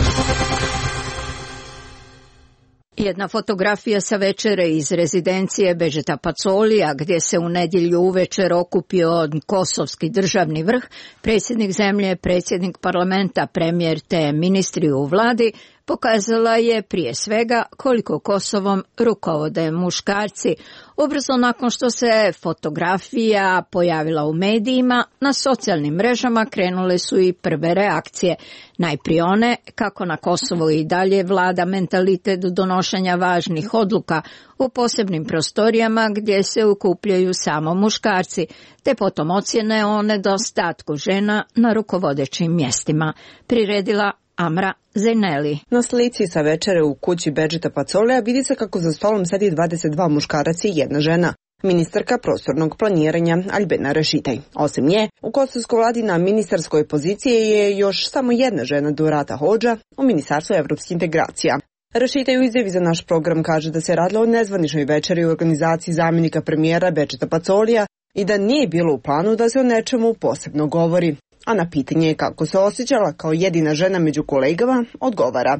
Jedna fotografija sa večere iz rezidencije Bežeta Pacolija, gdje se u nedjelju uvečer okupio kosovski državni vrh, predsjednik zemlje, predsjednik parlamenta, premijer te ministri u vladi, pokazala je prije svega koliko Kosovom rukovode muškarci. Ubrzo nakon što se fotografija pojavila u medijima, na socijalnim mrežama krenule su i prve reakcije. Najprije one kako na Kosovu i dalje vlada mentalitet donošenja važnih odluka u posebnim prostorijama gdje se okupljaju samo muškarci, te potom ocjene o nedostatku žena na rukovodećim mjestima. Priredila Amra Zeneli. Na slici sa večere u kući Bežeta Pacolija vidi se kako za stolom sedi 22 muškaraca i jedna žena. Ministarka prostornog planiranja Albena Rešitaj. Osim nje, u kosovskoj vladi na ministarskoj poziciji je još samo jedna žena, Durata Hodža, u Ministarstvu evropskih integracija. Rešitaj u izjavi za naš program kaže da se radilo o nezvaničnoj večeri u organizaciji zamjenika premijera Bežeta Pacolija i da nije bilo u planu da se o nečemu posebno govori. A na pitanje kako se osjećala kao jedina žena među kolegama, odgovara.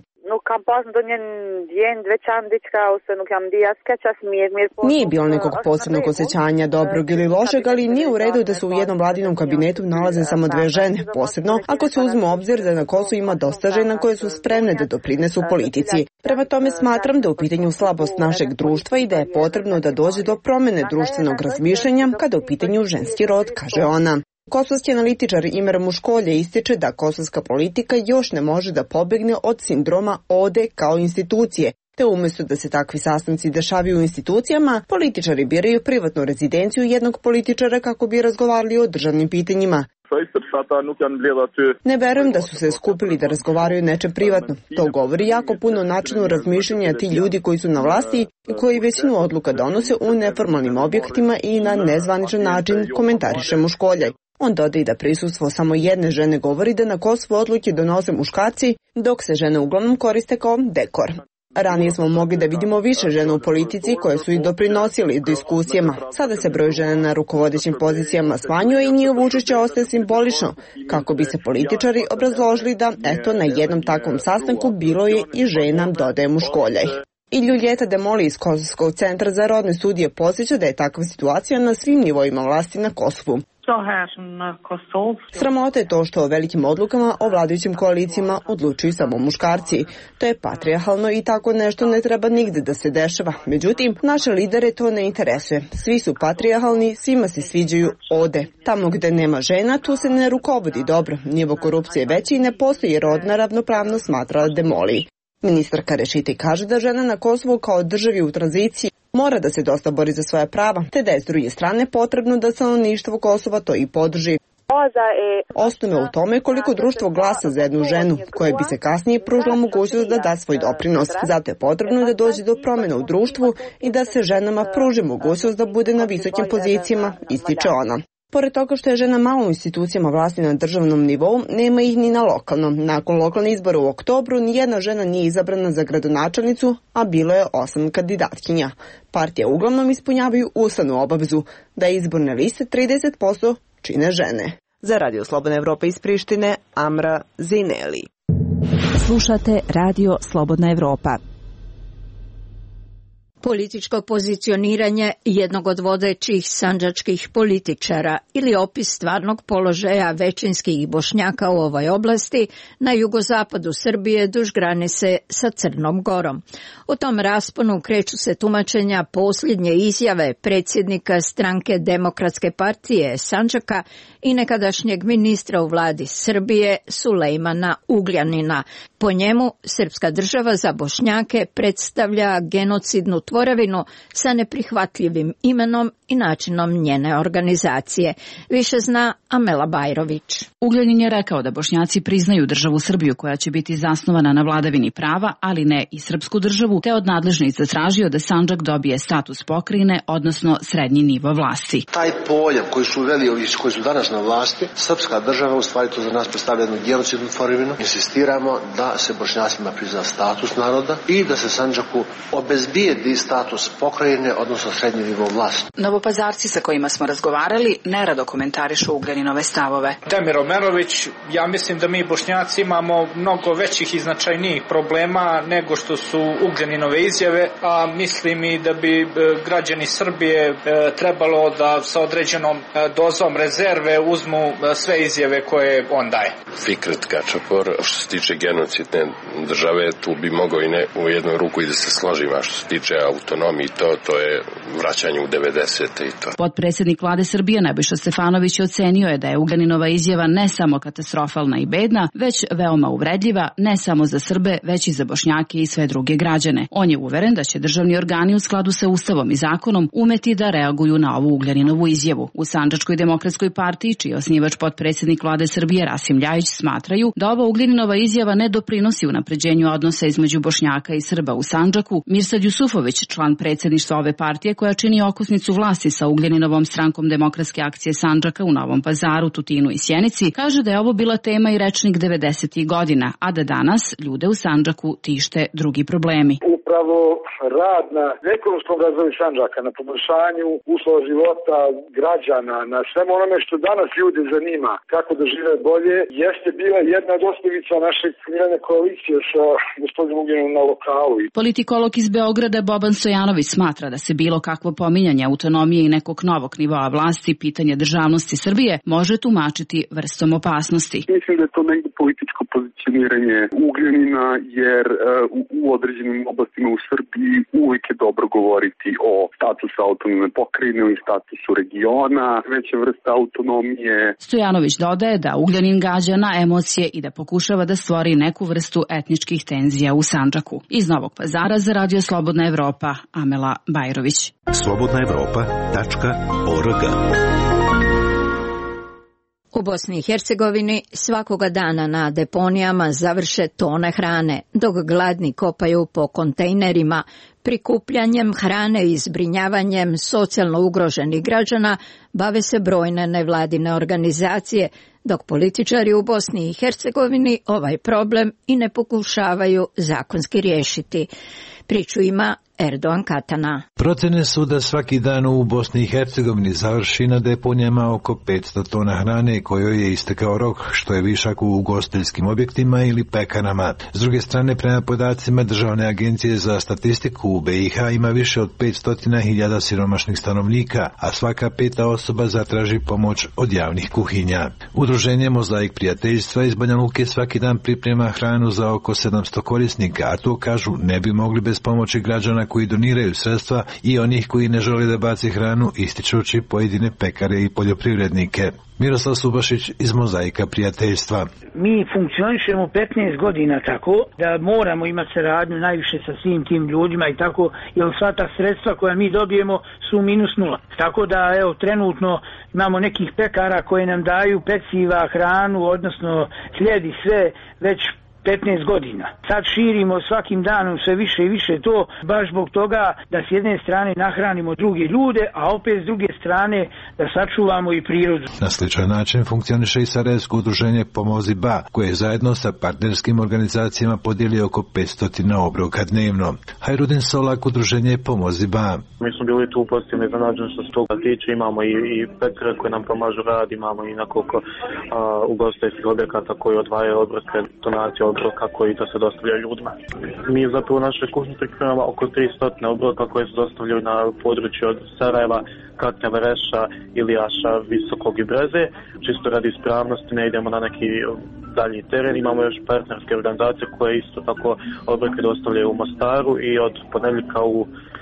Nije bilo nekog posebnog osjećanja, dobrog ili lošeg, ali nije u redu da se u jednom vladinom kabinetu nalaze samo dve žene, posebno ako se uzme u obzir da na Kosovu ima dosta žena koje su spremne da doprinesu politici. Prema tome smatram da u pitanju slabost našeg društva i da je potrebno da dođe do promjene društvenog razmišljanja kada u pitanju ženski rod, kaže ona. Kosovski analitičar Imer Muškolje ističe da kosovska politika još ne može da pobegne od sindroma ode kao institucije, te umjesto da se takvi sastanci dešavaju u institucijama, političari biraju privatnu rezidenciju jednog političara kako bi razgovarali o državnim pitanjima. Ne verujem da su se skupili da razgovaraju nečem privatno. To govori jako puno o načinu razmišljanja ti ljudi koji su na vlasti i koji većinu odluka donose u neformalnim objektima i na nezvaničan način, komentariše Muškoljaj. On dodaje da prisustvo samo jedne žene govori da na Kosovu odluke donose muškarci, dok se žene uglavnom koriste kao dekor. Ranije smo mogli da vidimo više žena u politici koje su i doprinosili diskusijama. Sada se broj žena na rukovodećim pozicijama smanjuje i njihovo učešće ostaje simbolično, kako bi se političari obrazložili da, eto, na jednom takvom sastanku bilo je i žena, dodaje Muškoljaj. I Ljuljeta Demoli iz Kosovskog centra za rodne studije podsjeća da je takva situacija na svim nivoima vlasti na Kosovu. Sramota je to što o velikim odlukama o vladajućim koalicijama odlučuju samo muškarci. To je patrijarhalno i tako nešto ne treba nigde da se dešava. Međutim, naše lidere to ne interesuje. Svi su patrijarhalni, svima se sviđaju ode. Tamo gde nema žena, tu se ne rukovodi dobro. Nivo korupcije je veći i ne postoji rodna ravnopravnost, smatra Demoli. Ministarka Rešitaj kaže da žena na Kosovu kao državi u tranziciji mora da se dosta bori za svoja prava, te da je s druge strane potrebno da stanovništvo Kosova to i podrži. Osnove u tome koliko društvo glasa za jednu ženu, koje bi se kasnije pružila mogućnost da da svoj doprinos. Zato je potrebno da dođe do promjena u društvu i da se ženama pruži mogućnost da bude na visokim pozicijama, ističe ona. Pored toga što je žena malo u institucijama vlasti na državnom nivou, nema ih ni na lokalnom. Nakon lokalnih izbora u oktobru, nijedna žena nije izabrana za gradonačelnicu, a bilo je 8 kandidatkinja. Partije uglavnom ispunjavaju ustavnu obavezu da izborne liste 30% čine žene. Za Radio Slobodna Evropa iz Prištine, Amra Zineli. Slušate Radio Slobodna Evropa. Političko pozicioniranje jednog od vodećih sandžačkih političara ili opis stvarnog položaja većinskih Bošnjaka u ovoj oblasti na jugozapadu Srbije duž granice sa Crnom Gorom. U tom rasponu kreću se tumačenja posljednje izjave predsjednika stranke Demokratske partije Sandžaka i nekadašnjeg ministra u vladi Srbije Sulejmana Ugljanina. Po njemu, srpska država za Bošnjake predstavlja genocidnu tvorevinu sa neprihvatljivim imenom i načinom njene organizacije. Više zna Amela Bajrović. Ugljanin je rekao da Bošnjaci priznaju državu Srbiju koja će biti zasnovana na vladavini prava, ali ne i srpsku državu, te od nadležnih zatražio da Sandžak dobije status pokrajine, odnosno srednji nivo vlasti. Taj pojam koji su uveli ovi koji su danas na vlasti, srpska država u stvari to za nas predstavlja jednu genocidnu tvorevinu. Insistiramo da se Bošnjacima prizna status naroda i da se Sandžaku obezbijedi status pokrajine, odnosno srednji nivo vlasti. Novopazarci sa kojima smo razgovarali nerado komentarišu Ugljaninove stavove. Damir Omerović, ja mislim da mi Bošnjaci imamo mnogo većih i značajnijih problema nego što su Ugljaninove izjave, a mislim i da bi građani Srbije trebalo da sa određenom dozom rezerve uzmu sve izjave koje on daje. Fikret Kačapor, što se tiče genocidne države, tu bi mogao i u jednu ruku i da se složim, a što se tiče autonomiji, to je vraćanje u 90. i to. Potpredsjednik vlade Srbije Nebojša Stefanović ocenio je da je Ugljaninova izjava ne samo katastrofalna i bedna, već veoma uvredljiva, ne samo za Srbe, već i za Bošnjake i sve druge građane. On je uveren da će državni organi u skladu sa Ustavom i zakonom umeti da reaguju na ovu Ugljaninovu izjavu. U Sandžačkoj demokratskoj partiji, čiji je osnivač potpredsjednik vlade Srbije Rasim Ljajić, smatraju da ova Ugljaninova izjava ne doprinosi unapređenju odnosa između Bošnjaka i Srba u Sandžaku. Mirsad Jusufović, član predsjedništva ove partije koja čini okosnicu vlasti sa Ugljaninovom strankom Demokratske akcije Sandžaka u Novom Pazaru, Tutinu i Sjenici, kaže da je ovo bila tema i rečnik 90. godina, a da danas ljude u Sandžaku tište drugi problemi. Upravo rad na ekonomskom razvoju Sandžaka, na poboljšanju uslova života građana, na svemu onome što danas ljude zanima, kako da žive bolje, jeste bila jedna od osnovica naše mirovne koalicije sa gospodinom Ugljanom na lokalu. Politikolog iz Beograda Boban Stojanović smatra da se bilo kakvo pominjanje autonomije i nekog novog nivoa vlasti, pitanje državnosti Srbije, može tumačiti vrstom opasnosti. Mislim da je to negdje političko pozicioniranje Ugljanina, jer u određenim oblastima u Srbiji uvijek je dobro govoriti o statusu autonomne pokrajine ili statusu regiona, veća vrsta autonomije. Stojanović dodaje da Ugljanin gađa na emocije i da pokušava da stvori neku vrstu etničkih tenzija u Sandžaku. Iz Novog Pazara za Radio Slobodna Evropa, Amela Bajrović. slobodnaevropa.org. U Bosni i Hercegovini svakoga dana na deponijama završe tone hrane, dok gladni kopaju po kontejnerima. Prikupljanjem hrane i zbrinjavanjem socijalno ugroženih građana bave se brojne nevladine organizacije, dok političari u Bosni i Hercegovini ovaj problem i ne pokušavaju zakonski riješiti. Priču ima Erdogan Katana. Procene su da svaki dan u Bosni i Hercegovini završi na deponijama oko 500 tona hrane kojoj je istekao rok, što je višak u ugostiteljskim objektima ili pekarama. S druge strane, prema podacima Državne agencije za statistiku u BiH ima više od 500.000 siromašnih stanovnika, a svaka peta osoba zatraži pomoć od javnih kuhinja. Udruženje Mozaik prijateljstva iz Banja Luke svaki dan priprema hranu za oko 700 korisnika, a to kažu ne bi mogli bez pomoći građana koji doniraju sredstva i onih koji ne žele da baci hranu, ističući pojedine pekare i poljoprivrednike. Miroslav Subašić iz Mozaika prijateljstva. Mi funkcionišemo 15 godina tako da moramo imati saradnju najviše sa svim tim ljudima i tako, jer sva ta sredstva koja mi dobijemo su minus nula. Tako da evo trenutno imamo nekih pekara koje nam daju peciva, hranu, odnosno hljeb i sve već 15 godina. Sad širimo svakim danom sve više i više to, baš zbog toga da s jedne strane nahranimo druge ljude, a opet s druge strane da sačuvamo i prirodu. Na sličan način funkcioniše i Sarajevsko udruženje Pomozi Ba, koje zajedno sa partnerskim organizacijama podijeli oko 500 obroka dnevno. Hajrudin Solak, udruženje Pomozi Ba. Mi smo bili tu pozitivno iznenađeni što se toga tiče, imamo i pekare koje nam pomažu rad, imamo i nekoliko ugostiteljskih objekata koji odvajaju obroke, donacije obroka koji to se dostavljaju ljudima. Mi zapravo u našoj kuhinji pripremamo oko 300 obroka koje se dostavljaju na području od Sarajeva, Katja, Vereša, Ilijaša, Visokog i Breze. Čisto radi ispravnosti ne idemo na neki dalji teren. Imamo još partnerske organizacije koje isto tako obroke dostavljaju u Mostaru i od ponedjeljka u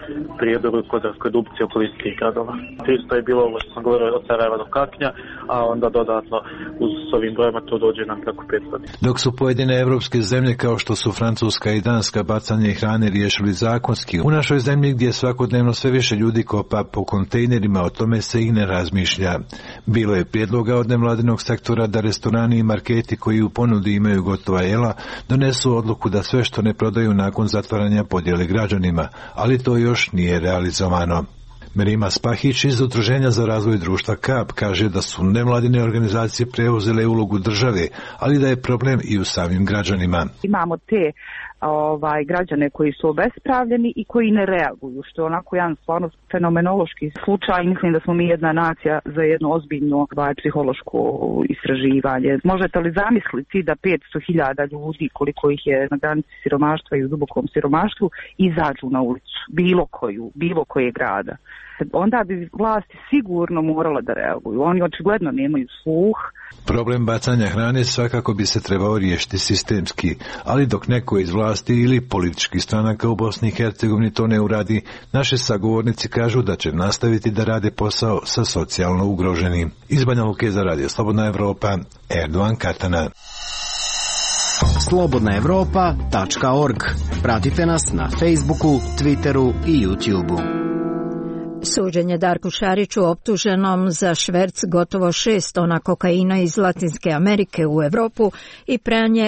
Prijedoru, Kozarskoj Dubci, okolici gradova. 300 je bilo ovo što sam govorio od Sarajeva do Kaknja, a onda dodatno s ovim brojima to dođe nam preko 500. Dok su pojedine evropske zemlje kao što su Francuska i Danska bacanje hrane riješili zakonski, u našoj zemlji gdje svakodnevno sve više ljudi kopa po kontejnerima, o tome se i ne razmišlja. Bilo je prijedloga od nevladinog sektora da restorani i marketi koji u ponudi imaju gotova jela donesu odluku da sve što ne prodaju nakon zatvaranja podijele građanima, ali to još nije realizovano. Merima Spahić iz Udruženja za razvoj društva KAP kaže da su nevladine organizacije preuzele ulogu države, ali da je problem i u samim građanima. Imamo te građane koji su obespravljeni i koji ne reaguju, što je onako jedan stvarno fenomenološki slučaj. Mislim da smo mi jedna nacija za jedno ozbiljno psihološko istraživanje. Možete li zamisliti da 500.000 ljudi, koliko ih je na granici siromaštva i u dubokom siromaštvu, izađu na ulicu, bilo koje grada? Onda bi vlasti sigurno morala da reaguju. Oni očigledno nemaju sluh. Problem bacanja hrane svakako bi se trebao riješiti sistemski, ali dok neko iz vlasti ili političkih stranaka u Bosni i Hercegovini to ne uradi, naše sagovornici kažu da će nastaviti da rade posao sa socijalno ugroženim. Iz Banja Luke za Radio Slobodna Evropa, Erdovan Katana. slobodnaevropa.org. Pratite nas na Facebooku, Twitteru i YouTubeu. Suđenje Darku Šariću, optuženom za šverc gotovo 6 tona kokaina iz Latinske Amerike u Evropu i pranje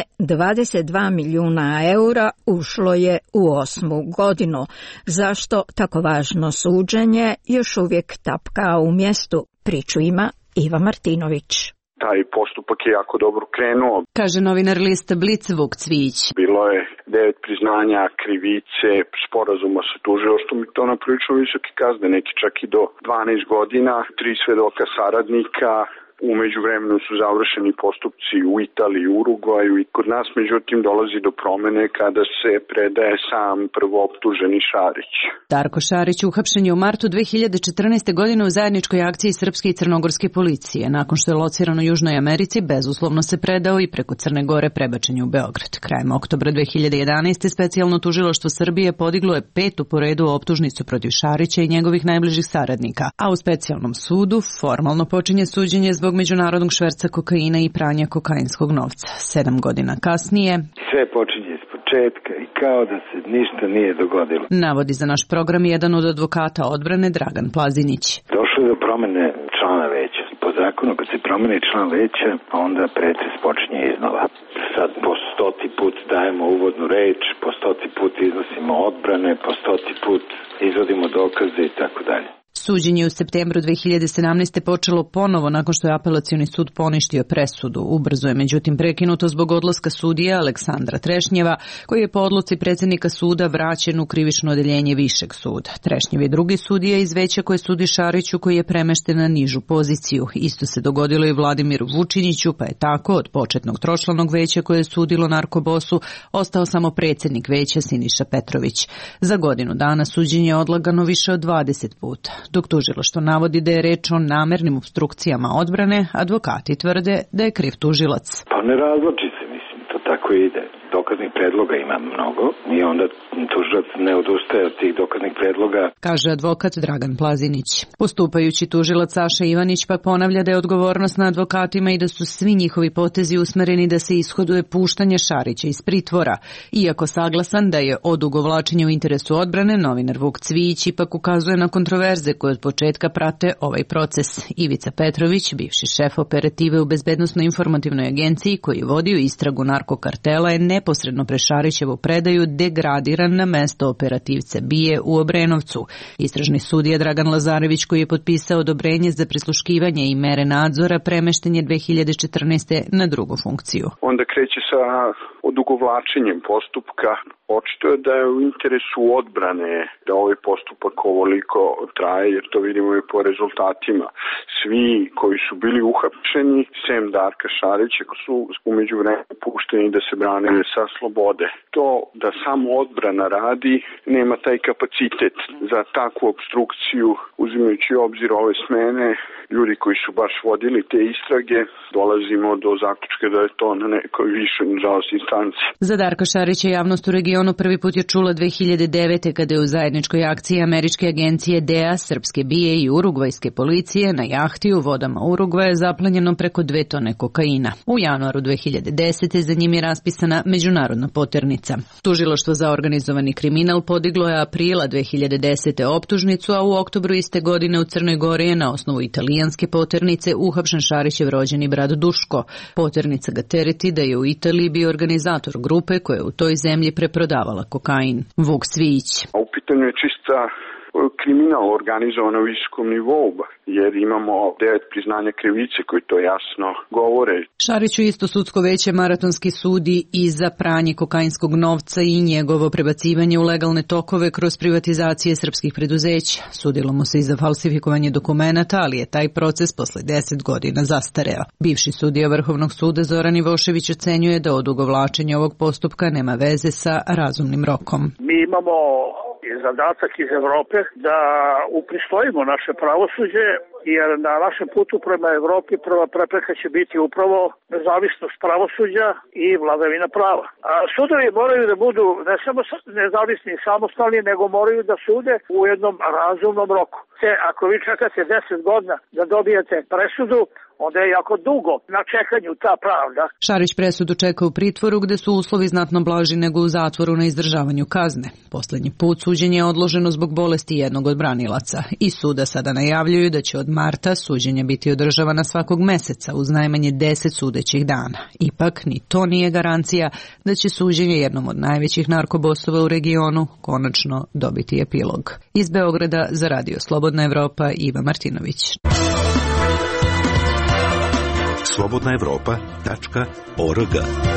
22 milijuna eura, ušlo je u 8. godinu. Zašto tako važno suđenje još uvijek tapka u mjestu? Priču ima Iva Martinović. Taj postupak je jako dobro krenuo, kaže novinar lista Blic Vuk Cvijić. Bilo je 9 priznanja krivice, sporazuma sa tužilaštvom i to na prilično visoke kazne, neki čak i do 12 godina, 3 svedoka saradnika. U međuvremenu su završeni postupci u Italiji i Urugvaju i kod nas međutim dolazi do promene kada se predaje sam prvooptuženi Šarić. Darko Šarić uhapšen je u martu 2014. godine u zajedničkoj akciji srpske i crnogorske policije. Nakon što je lociran u Južnoj Americi, bezuslovno se predao i preko Crne Gore prebačen je u Beograd. Krajem oktobra 2011. specijalno tužilaštvo Srbije podiglo je 5. po redu optužnicu protiv Šarića i njegovih najbližih saradnika, a u specijalnom sudu formalno počinje suđenje zbog međunarodnog šverca kokaina i pranja kokainskog novca. 7 godina kasnije sve počinje iz početka i kao da se ništa nije dogodilo. Navodi za naš program jedan od advokata odbrane Dragan Plazinić. Došlo je do promene člana veća. Po zakonu kad se promeni član veća, onda pretres počinje iznova. Sad po 100. put dajemo uvodnu reč, po 100. put iznosimo odbrane, po 100. put izvodimo dokaze i tako dalje. Suđenje u septembru 2017. počelo ponovo nakon što je apelacioni sud poništio presudu. Ubrzo je međutim prekinuto zbog odlaska sudije Aleksandra Trešnjeva, koji je po odluci predsjednika suda vraćen u krivično odeljenje višeg suda. Trešnjev je drugi sudija iz veća koje sudi Šariću, koji je premešten na nižu poziciju. Isto se dogodilo i Vladimiru Vučiniću, pa je tako od početnog tročlanog veća koje je sudilo narkobosu ostao samo predsjednik veća Siniša Petrović. Za godinu dana suđenje je odlagano više od 20 puta. Dok tužilaštvo navodi da je reč o namernim opstrukcijama odbrane, advokati tvrde da je kriv tužilac. Pa ne razloči se, mislim, to tako ide. Dokaznih predloga ima mnogo i onda tužilac ne odustaje od tih dokaznih predloga, kaže advokat Dragan Plazinić. Postupajući tužilac Saša Ivanić pa ponavlja da je odgovornost na advokatima i da su svi njihovi potezi usmereni da se ishoduje puštanje Šarića iz pritvora. Iako saglasan da je odugovlačenje u interesu odbrane, novinar Vuk Cvijić ipak ukazuje na kontroverze koje od početka prate ovaj proces. Ivica Petrović, bivši šef operative u Bezbednosno-informativnoj agenciji koji je vodio istragu narkokartela, je neposredno pre Šarićevu predaju degradiran na mesto operativca BIA u Obrenovcu. Istražni sudija Dragan Lazarević, koji je potpisao odobrenje za prisluškivanje i mere nadzora, premešten je 2014. na drugu funkciju. Onda kreće sa odugovlačenjem postupka. Očito je da je u interesu odbrane da ovaj postupak ovoliko traje, jer to vidimo i po rezultatima. Svi koji su bili uhapšeni, sem Darka Šarića, su umeđu vremenu pušteni da se brane sa slobode. To da samo odbrana radi nema taj kapacitet za takvu opstrukciju, uzimajući u obzir ove smene, ljudi koji su baš vodili te istrage, dolazimo do zaključka da je to na nekoj višoj, nažalost, instanci. Za Darka Šarića javnost u regionu prvi put je čula 2009. kada je u zajedničkoj akciji američke agencije DEA, srpske BIA i urugvajske policije na jahti u vodama Urugvaja zaplenjeno preko 2 tone kokaina. U januaru 2010. za njim je raspisana međunarodna poternica. Tužilaštvo za organizovani kriminal podiglo je aprila 2010. optužnicu, a u oktobru iste godine u Crnoj Gori je na osnovu italijanske poternice uhapšen Šarićev rođeni brat Duško. Poternica ga tereti da je u Italiji bio organizator grupe koja je u toj zemlji preprodavala kokain. Vuk Svijić. U pitanju je čista kriminal organizovan na visokom nivou, jer imamo 9 priznanja krivice koji to jasno govore. Šariću isto sudsko veće maratonski sudi i za pranje kokainskog novca i njegovo prebacivanje u legalne tokove kroz privatizacije srpskih preduzeća. Sudilo mu se i za falsifikovanje dokumenata, ali je taj proces posle 10 godina zastareo. Bivši sudija Vrhovnog suda Zoran Ivošević ocenjuje da odugovlačenje ovog postupka nema veze sa razumnim rokom. Mi imamo zadatak iz Evrope da upristojimo naše pravosuđe, jer na našem putu prema Evropi prva prepreka će biti upravo nezavisnost pravosuđa i vladavina prava. A sudovi moraju da budu ne samo nezavisni i samostalni, nego moraju da sude u jednom razumnom roku. Ako vi čekate 10 godina da dobijete presudu, onda je jako dugo na čekanju ta pravda. Šarić presudu čeka u pritvoru gde su uslovi znatno blaži nego u zatvoru na izdržavanju kazne. Poslednji put suđenje je odloženo zbog bolesti jednog od branilaca. I suda sada najavljuju da će od marta suđenje biti održavana svakog meseca uz najmanje 10 sudećih dana. Ipak ni to nije garancija da će suđenje jednom od najvećih narkobosova u regionu konačno dobiti epilog. Iz Beograda za Radio Slobodna Evropa, Iva Martinović. slobodnaevropa.org.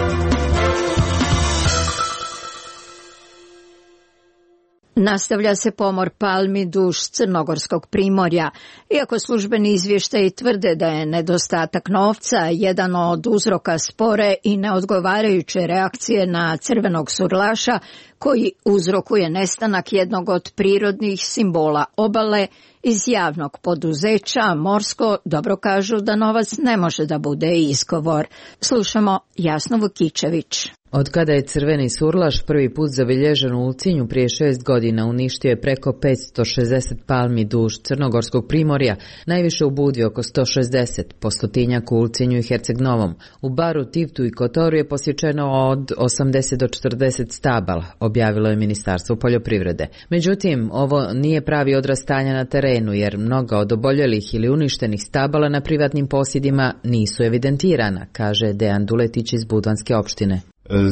Nastavlja se pomor palmi duž Crnogorskog primorja. Iako službeni izvještaji tvrde da je nedostatak novca jedan od uzroka spore i neodgovarajuće reakcije na crvenog surlaša, koji uzrokuje nestanak jednog od prirodnih simbola obale, iz javnog poduzeća Morsko dobro kažu da novac ne može da bude izgovor. Slušamo Jasnu Vukičević. Od kada je crveni surlaš prvi put zabilježen u Ulcinju prije 6 godina, uništio je preko 560 palmi duž Crnogorskog primorja, najviše u Budvi oko 160, po stotinjak u Ulcinju i Herceg Novom. U Baru, Tivtu i Kotoru je posječeno od 80 do 40 stabala, objavilo je Ministarstvo poljoprivrede. Međutim, ovo nije pravi odraz stanja na terenu, jer mnoga od oboljelih ili uništenih stabala na privatnim posjedima nisu evidentirana, kaže Dejan Duletić iz Budvanske opštine.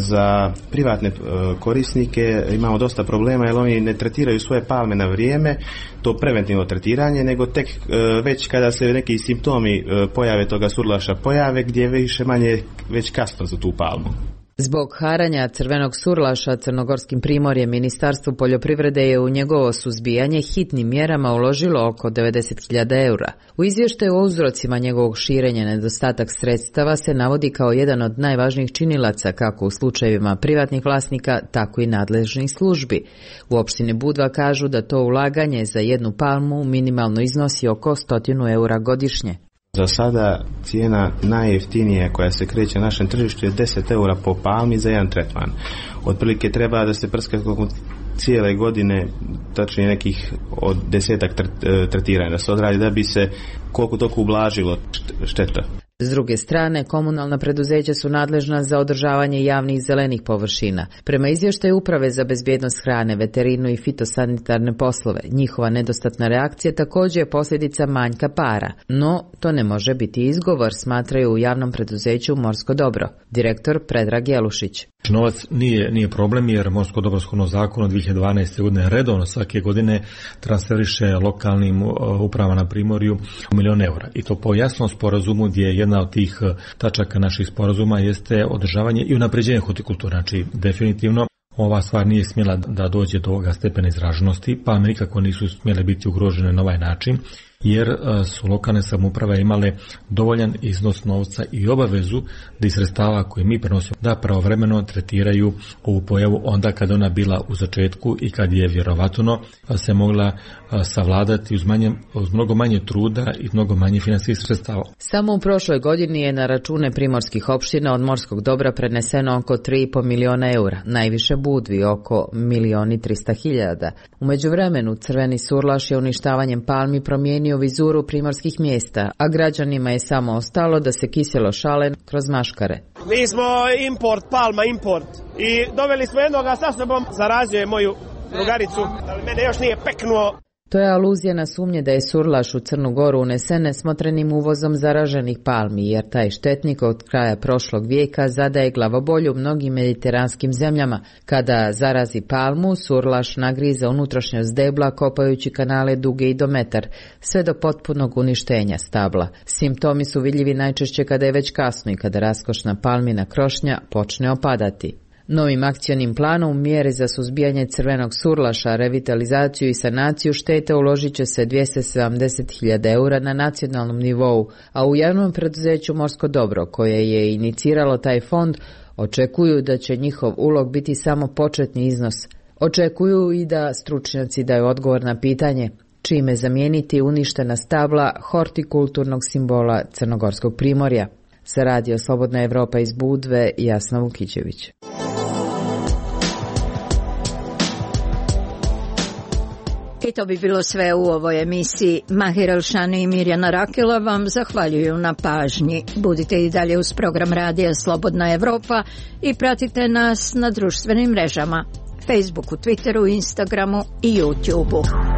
Za privatne korisnike imamo dosta problema jer oni ne tretiraju svoje palme na vrijeme, to preventivno tretiranje, nego tek već kada se neki simptomi pojave toga surlaša pojave, gdje je više manje već kasno za tu palmu. Zbog haranja crvenog surlaša Crnogorskim primorjem, Ministarstvo poljoprivrede je u njegovo suzbijanje hitnim mjerama uložilo oko 90.000 eura. U izvještaju o uzrocima njegovog širenja nedostatak sredstava se navodi kao jedan od najvažnijih činilaca kako u slučajevima privatnih vlasnika, tako i nadležnih službi. U opštini Budva kažu da to ulaganje za jednu palmu minimalno iznosi oko 100 eura godišnje. Za sada cijena najjeftinija koja se kreće na našem tržištu je 10 eura po palmi za jedan tretman. Otprilike treba da se prska cijele godine, tačnije nekih od 10-ak tretiranja da se odradi da bi se koliko toliko ublažilo šteta. S druge strane, komunalna preduzeća su nadležna za održavanje javnih zelenih površina. Prema izvještaju Uprave za bezbjednost hrane, veterinu i fitosanitarne poslove, njihova nedostatna reakcija također je posljedica manjka para. No, to ne može biti izgovor, smatraju u javnom preduzeću Morsko dobro. Direktor Predrag Jelušić. Novac nije problem jer Morsko dobro shodno zakonu od 2012. godine redovno svake godine transferiše lokalnim upravama na primorju milion eura. I to po jasnom sporazumu gdje jedna od tih tačaka naših sporazuma jeste održavanje i unapređenje hortikulture. Znači, definitivno ova stvar nije smjela da dođe do ovoga stepena izraženosti, pa nikako nisu smjele biti ugrožene na ovaj način. jer su lokalne samouprave imale dovoljan iznos novca i obavezu da iz sredstava koje mi prenosimo da pravovremeno tretiraju ovu pojavu onda kad ona bila u začetku i kad je vjerovatno se mogla savladati uz mnogo manje truda i mnogo manje financijskih sredstava. Samo u prošloj godini je na račune primorskih opština od morskog dobra preneseno oko 3,5 miliona eura, najviše Budvi oko 1.300.000. U međuvremenu Crveni surlaš je uništavanjem palmi promijenio vizuru primorskih mjesta, a građanima je samo ostalo da se kiselo šale kroz maškare. Mi smo import, palma import i doveli smo jednoga sa sobom, zarazio je moju drugaricu, ali mene još nije peknuo. To je aluzija na sumnje da je surlaš u Crnu Goru unesen nesmotrenim uvozom zaraženih palmi, jer taj štetnik od kraja prošlog vijeka zadaje glavobolju mnogim mediteranskim zemljama. Kada zarazi palmu, surlaš nagriza unutrašnjost debla kopajući kanale duge i do metar, sve do potpunog uništenja stabla. Simptomi su vidljivi najčešće kada je već kasno i kada raskošna palmina krošnja počne opadati. Novim akcionim planom mjere za suzbijanje crvenog surlaša, revitalizaciju i sanaciju štete uložit će se 270.000 eura na nacionalnom nivou, a u javnom preduzeću Morsko dobro, koje je iniciralo taj fond, očekuju da će njihov ulog biti samo početni iznos. Očekuju i da stručnjaci daju odgovor na pitanje čime zamijeniti uništena stabla hortikulturnog simbola Crnogorskog primorja. Za Radio Slobodna Evropa iz Budve, Jasna Vukićević. I to bi bilo sve u ovoj emisiji. Mahir Elšani i Mirjana Rakela vam zahvaljuju na pažnji. Budite i dalje uz program Radija Slobodna Evropa i pratite nas na društvenim mrežama, Facebooku, Twitteru, Instagramu i YouTubeu.